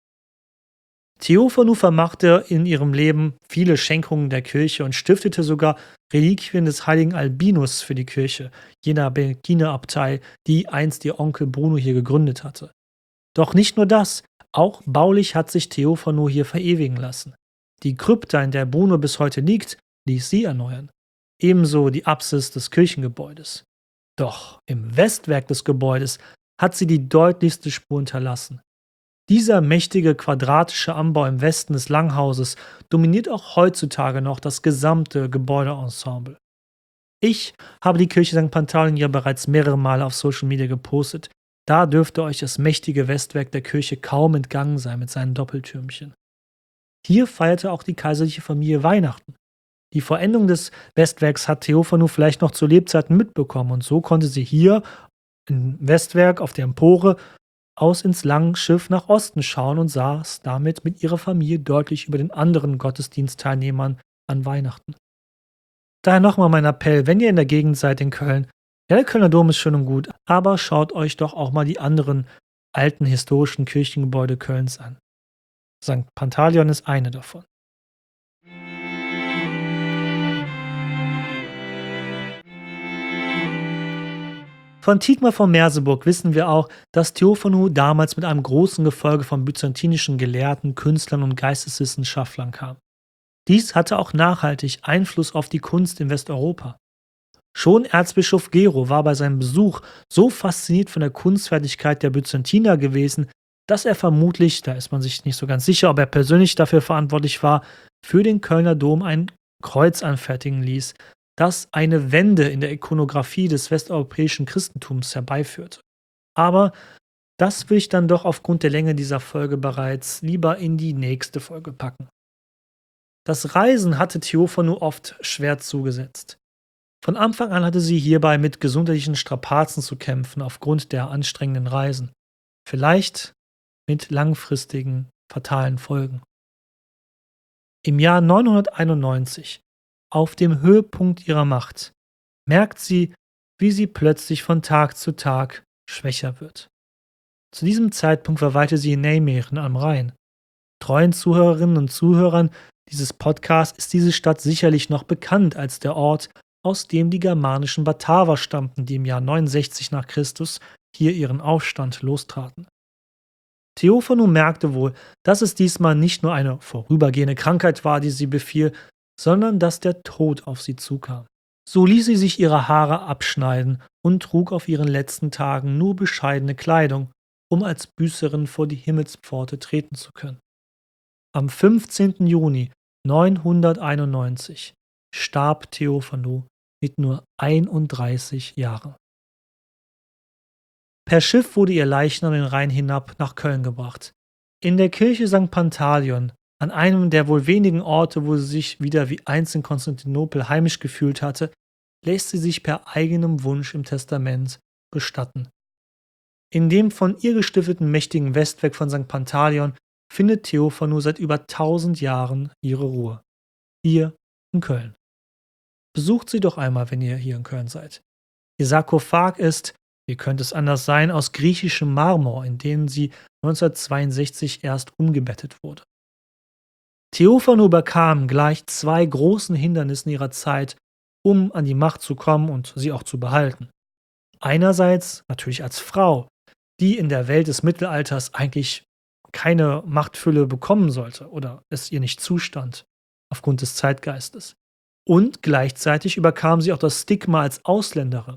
Theophanu vermachte in ihrem Leben viele Schenkungen der Kirche und stiftete sogar Reliquien des heiligen Albinus für die Kirche, jener Belginerabtei, die einst ihr Onkel Bruno hier gegründet hatte. Doch nicht nur das, auch baulich hat sich Theophanu hier verewigen lassen. Die Krypta, in der Bruno bis heute liegt, ließ sie erneuern. Ebenso die Apsis des Kirchengebäudes. Doch im Westwerk des Gebäudes hat sie die deutlichste Spur hinterlassen. Dieser mächtige quadratische Anbau im Westen des Langhauses dominiert auch heutzutage noch das gesamte Gebäudeensemble. Ich habe die Kirche Sankt Pantaleon ja bereits mehrere Male auf Social Media gepostet. Da dürfte euch das mächtige Westwerk der Kirche kaum entgangen sein mit seinen Doppeltürmchen. Hier feierte auch die kaiserliche Familie Weihnachten. Die Vollendung des Westwerks hat Theophanu vielleicht noch zu Lebzeiten mitbekommen und so konnte sie hier im Westwerk auf der Empore aus ins Langschiff nach Osten schauen und saß damit mit ihrer Familie deutlich über den anderen Gottesdienstteilnehmern an Weihnachten. Daher nochmal mein Appell, wenn ihr in der Gegend seid in Köln, ja, der Kölner Dom ist schön und gut, aber schaut euch doch auch mal die anderen alten historischen Kirchengebäude Kölns an. Sankt Pantaleon ist eine davon. Von Thietmar von Merseburg wissen wir auch, dass Theophanu damals mit einem großen Gefolge von byzantinischen Gelehrten, Künstlern und Geisteswissenschaftlern kam. Dies hatte auch nachhaltig Einfluss auf die Kunst in Westeuropa. Schon Erzbischof Gero war bei seinem Besuch so fasziniert von der Kunstfertigkeit der Byzantiner gewesen, dass er vermutlich, da ist man sich nicht so ganz sicher, ob er persönlich dafür verantwortlich war, für den Kölner Dom ein Kreuz anfertigen ließ, das eine Wende in der Ikonographie des westeuropäischen Christentums herbeiführte. Aber das will ich dann doch aufgrund der Länge dieser Folge bereits lieber in die nächste Folge packen. Das Reisen hatte Theophanu oft schwer zugesetzt. Von Anfang an hatte sie hierbei mit gesundheitlichen Strapazen zu kämpfen aufgrund der anstrengenden Reisen. Vielleicht mit langfristigen, fatalen Folgen. Im Jahr neunhunderteinundneunzig, auf dem Höhepunkt ihrer Macht, merkt sie, wie sie plötzlich von Tag zu Tag schwächer wird. Zu diesem Zeitpunkt verweilte sie in Nijmegen am Rhein. Treuen Zuhörerinnen und Zuhörern dieses Podcasts ist diese Stadt sicherlich noch bekannt als der Ort, aus dem die germanischen Bataver stammten, die im Jahr neunundsechzig nach Christus hier ihren Aufstand lostraten. Theophanu merkte wohl, dass es diesmal nicht nur eine vorübergehende Krankheit war, die sie befiel, sondern dass der Tod auf sie zukam. So ließ sie sich ihre Haare abschneiden und trug auf ihren letzten Tagen nur bescheidene Kleidung, um als Büßerin vor die Himmelspforte treten zu können. Am fünfzehnten Juni neunhunderteinundneunzig starb Theophanu mit nur einunddreißig Jahren. Per Schiff wurde ihr Leichnam den Rhein hinab nach Köln gebracht. In der Kirche Sankt Pantaleon, an einem der wohl wenigen Orte, wo sie sich wieder wie einst in Konstantinopel heimisch gefühlt hatte, lässt sie sich per eigenem Wunsch im Testament bestatten. In dem von ihr gestifteten mächtigen Westwerk von Sankt Pantaleon findet Theophanu seit über tausend Jahren ihre Ruhe. Hier in Köln. Besucht sie doch einmal, wenn ihr hier in Köln seid. Ihr Sarkophag ist, wie könnte es anders sein, aus griechischem Marmor, in den sie neunzehnhundertzweiundsechzig erst umgebettet wurde. Theophanu überkam gleich zwei großen Hindernissen ihrer Zeit, um an die Macht zu kommen und sie auch zu behalten. Einerseits natürlich als Frau, die in der Welt des Mittelalters eigentlich keine Machtfülle bekommen sollte oder es ihr nicht zustand, aufgrund des Zeitgeistes. Und gleichzeitig überkam sie auch das Stigma als Ausländerin.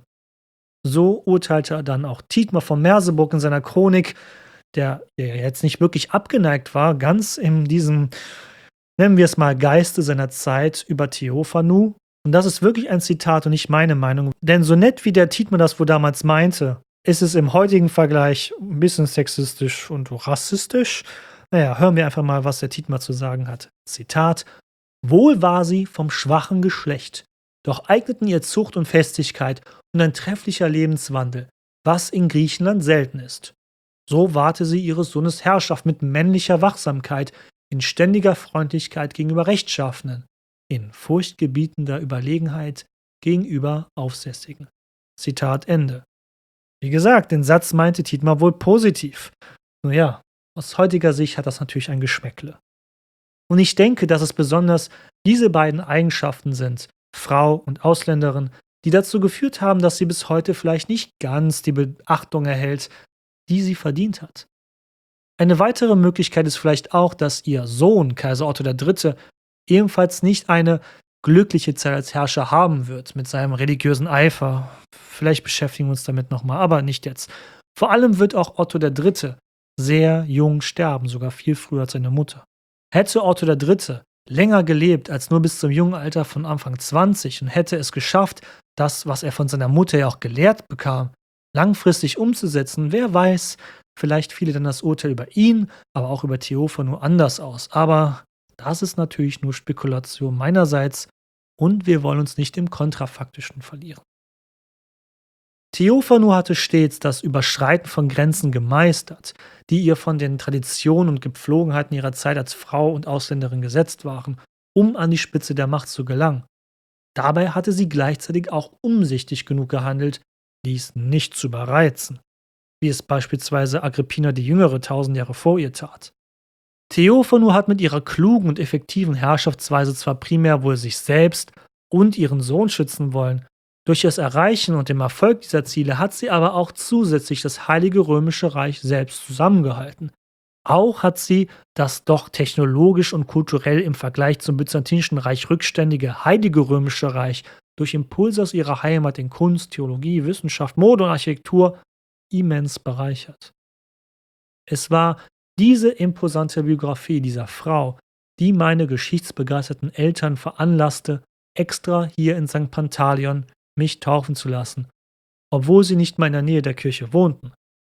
So urteilte dann auch Thietmar von Merseburg in seiner Chronik, der ja jetzt nicht wirklich abgeneigt war, ganz in diesem, nennen wir es mal, Geiste seiner Zeit über Theophanu. Und das ist wirklich ein Zitat und nicht meine Meinung. Denn so nett wie der Thietmar das wohl damals meinte, ist es im heutigen Vergleich ein bisschen sexistisch und rassistisch. Naja, hören wir einfach mal, was der Thietmar zu sagen hat. Zitat: Wohl war sie vom schwachen Geschlecht, doch eigneten ihr Zucht und Festigkeit und ein trefflicher Lebenswandel, was in Griechenland selten ist. So wahrte sie ihres Sohnes Herrschaft mit männlicher Wachsamkeit, in ständiger Freundlichkeit gegenüber Rechtschaffenen, in furchtgebietender Überlegenheit gegenüber Aufsässigen. Zitat Ende. Wie gesagt, den Satz meinte Thietmar wohl positiv. Nun ja, aus heutiger Sicht hat das natürlich ein Geschmäckle. Und ich denke, dass es besonders diese beiden Eigenschaften sind, Frau und Ausländerin, die dazu geführt haben, dass sie bis heute vielleicht nicht ganz die Beachtung erhält, die sie verdient hat. Eine weitere Möglichkeit ist vielleicht auch, dass ihr Sohn, Kaiser Otto der Dritte, ebenfalls nicht eine glückliche Zeit als Herrscher haben wird mit seinem religiösen Eifer. Vielleicht beschäftigen wir uns damit nochmal, aber nicht jetzt. Vor allem wird auch Otto der Dritte sehr jung sterben, sogar viel früher als seine Mutter. Hätte Otto der Dritte länger gelebt als nur bis zum jungen Alter von Anfang zwanzig und hätte es geschafft, das, was er von seiner Mutter ja auch gelehrt bekam, langfristig umzusetzen, wer weiß, vielleicht fiele dann das Urteil über ihn, aber auch über Theophanu anders aus. Aber das ist natürlich nur Spekulation meinerseits und wir wollen uns nicht im Kontrafaktischen verlieren. Theophanu hatte stets das Überschreiten von Grenzen gemeistert, die ihr von den Traditionen und Gepflogenheiten ihrer Zeit als Frau und Ausländerin gesetzt waren, um an die Spitze der Macht zu gelangen. Dabei hatte sie gleichzeitig auch umsichtig genug gehandelt, dies nicht zu überreizen, wie es beispielsweise Agrippina die Jüngere tausend Jahre vor ihr tat. Theophanu hat mit ihrer klugen und effektiven Herrschaftsweise zwar primär wohl sich selbst und ihren Sohn schützen wollen, durch das Erreichen und dem Erfolg dieser Ziele hat sie aber auch zusätzlich das Heilige Römische Reich selbst zusammengehalten. Auch hat sie das doch technologisch und kulturell im Vergleich zum Byzantinischen Reich rückständige Heilige Römische Reich durch Impulse aus ihrer Heimat in Kunst, Theologie, Wissenschaft, Mode und Architektur immens bereichert. Es war diese imposante Biografie dieser Frau, die meine geschichtsbegeisterten Eltern veranlasste, extra hier in Sankt Pantaleon mich taufen zu lassen, obwohl sie nicht mal in der Nähe der Kirche wohnten.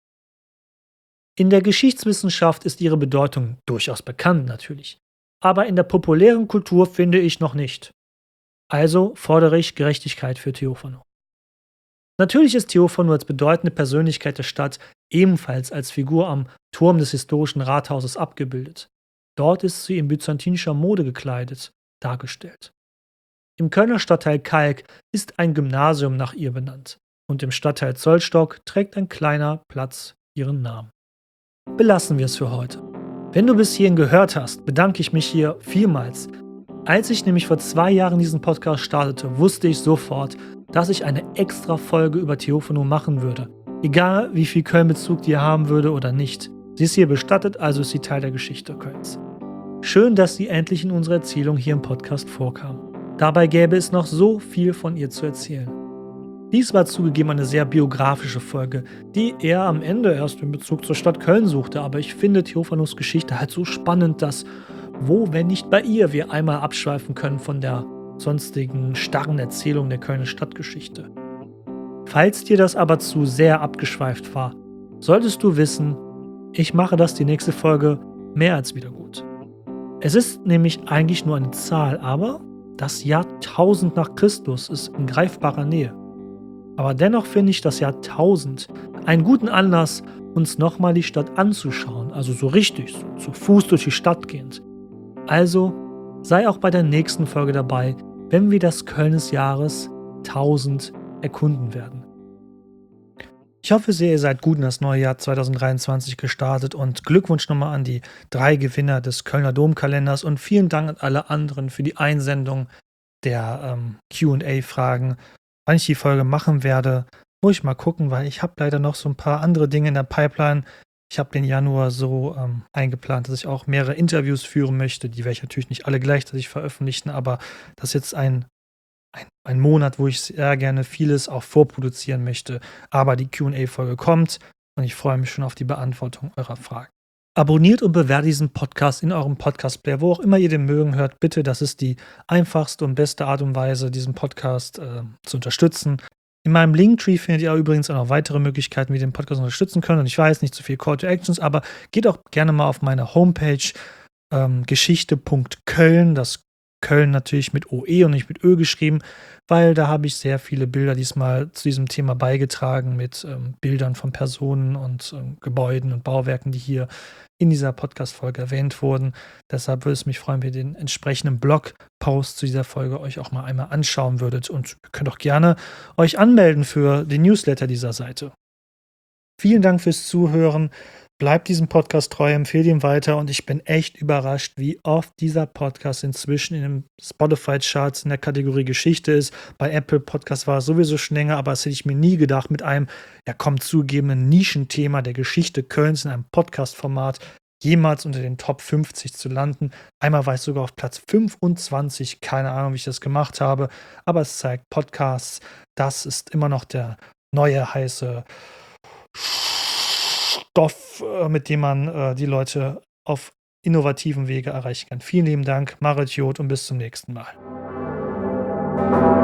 In der Geschichtswissenschaft ist ihre Bedeutung durchaus bekannt natürlich, aber in der populären Kultur finde ich noch nicht. Also fordere ich Gerechtigkeit für Theophanu. Natürlich ist Theophanu als bedeutende Persönlichkeit der Stadt ebenfalls als Figur am Turm des historischen Rathauses abgebildet. Dort ist sie in byzantinischer Mode gekleidet, dargestellt. Im Kölner Stadtteil Kalk ist ein Gymnasium nach ihr benannt und im Stadtteil Zollstock trägt ein kleiner Platz ihren Namen. Belassen wir es für heute. Wenn du bis hierhin gehört hast, bedanke ich mich hier vielmals. Als ich nämlich vor zwei Jahren diesen Podcast startete, wusste ich sofort, dass ich eine extra Folge über Theophanu machen würde. Egal, wie viel Köln-Bezug die haben würde oder nicht. Sie ist hier bestattet, also ist sie Teil der Geschichte Kölns. Schön, dass sie endlich in unserer Erzählung hier im Podcast vorkam. Dabei gäbe es noch so viel von ihr zu erzählen. Dies war zugegeben eine sehr biografische Folge, die eher am Ende erst den Bezug zur Stadt Köln suchte, aber ich finde Theophanus Geschichte halt so spannend, dass wo, wenn nicht bei ihr, wir einmal abschweifen können von der sonstigen starren Erzählung der Kölner Stadtgeschichte. Falls dir das aber zu sehr abgeschweift war, solltest du wissen, ich mache das die nächste Folge mehr als wieder gut. Es ist nämlich eigentlich nur eine Zahl, aber das Jahr tausend nach Christus ist in greifbarer Nähe. Aber dennoch finde ich das Jahr tausend einen guten Anlass, uns nochmal die Stadt anzuschauen, also so richtig, so zu Fuß durch die Stadt gehend. Also sei auch bei der nächsten Folge dabei, wenn wir das Köln des Jahres tausend erkunden werden. Ich hoffe sehr, ihr seid gut in das neue Jahr zwanzig dreiundzwanzig gestartet und Glückwunsch nochmal an die drei Gewinner des Kölner Domkalenders und vielen Dank an alle anderen für die Einsendung der ähm, Q und A-Fragen. Wann ich die Folge machen werde, muss ich mal gucken, weil ich habe leider noch so ein paar andere Dinge in der Pipeline. Ich habe den Januar so ähm, eingeplant, dass ich auch mehrere Interviews führen möchte. Die werde ich natürlich nicht alle gleichzeitig veröffentlichen, aber das ist jetzt ein, ein, ein Monat, wo ich sehr gerne vieles auch vorproduzieren möchte. Aber die Q und A-Folge kommt und ich freue mich schon auf die Beantwortung eurer Fragen. Abonniert und bewertet diesen Podcast in eurem Podcast-Player, wo auch immer ihr den mögen hört. Bitte, das ist die einfachste und beste Art und Weise, diesen Podcast äh, zu unterstützen. In meinem Linktree findet ihr übrigens auch noch weitere Möglichkeiten, wie ihr den Podcast unterstützen könnt. Und ich weiß, nicht zu viel Call to Actions, aber geht auch gerne mal auf meine Homepage ähm, geschichte punkt köln. Das Köln natürlich mit O E und nicht mit Ö geschrieben, weil da habe ich sehr viele Bilder diesmal zu diesem Thema beigetragen mit ähm, Bildern von Personen und ähm, Gebäuden und Bauwerken, die hier in dieser Podcast-Folge erwähnt wurden. Deshalb würde es mich freuen, wenn ihr den entsprechenden Blogpost zu dieser Folge euch auch mal einmal anschauen würdet und ihr könnt auch gerne euch anmelden für den Newsletter dieser Seite. Vielen Dank fürs Zuhören. Bleibt diesem Podcast treu, empfehlt ihn weiter und ich bin echt überrascht, wie oft dieser Podcast inzwischen in den Spotify-Charts in der Kategorie Geschichte ist. Bei Apple Podcast war es sowieso schon länger, aber das hätte ich mir nie gedacht, mit einem, ja kaum zugegebenen Nischenthema der Geschichte Kölns in einem Podcast-Format jemals unter den Top fünfzig zu landen. Einmal war ich sogar auf Platz fünfundzwanzig, keine Ahnung, wie ich das gemacht habe, aber es zeigt, Podcasts, das ist immer noch der neue heiße Stoff, äh, mit dem man äh, die Leute auf innovativen Wege erreichen kann. Vielen lieben Dank, Marit Jod und bis zum nächsten Mal.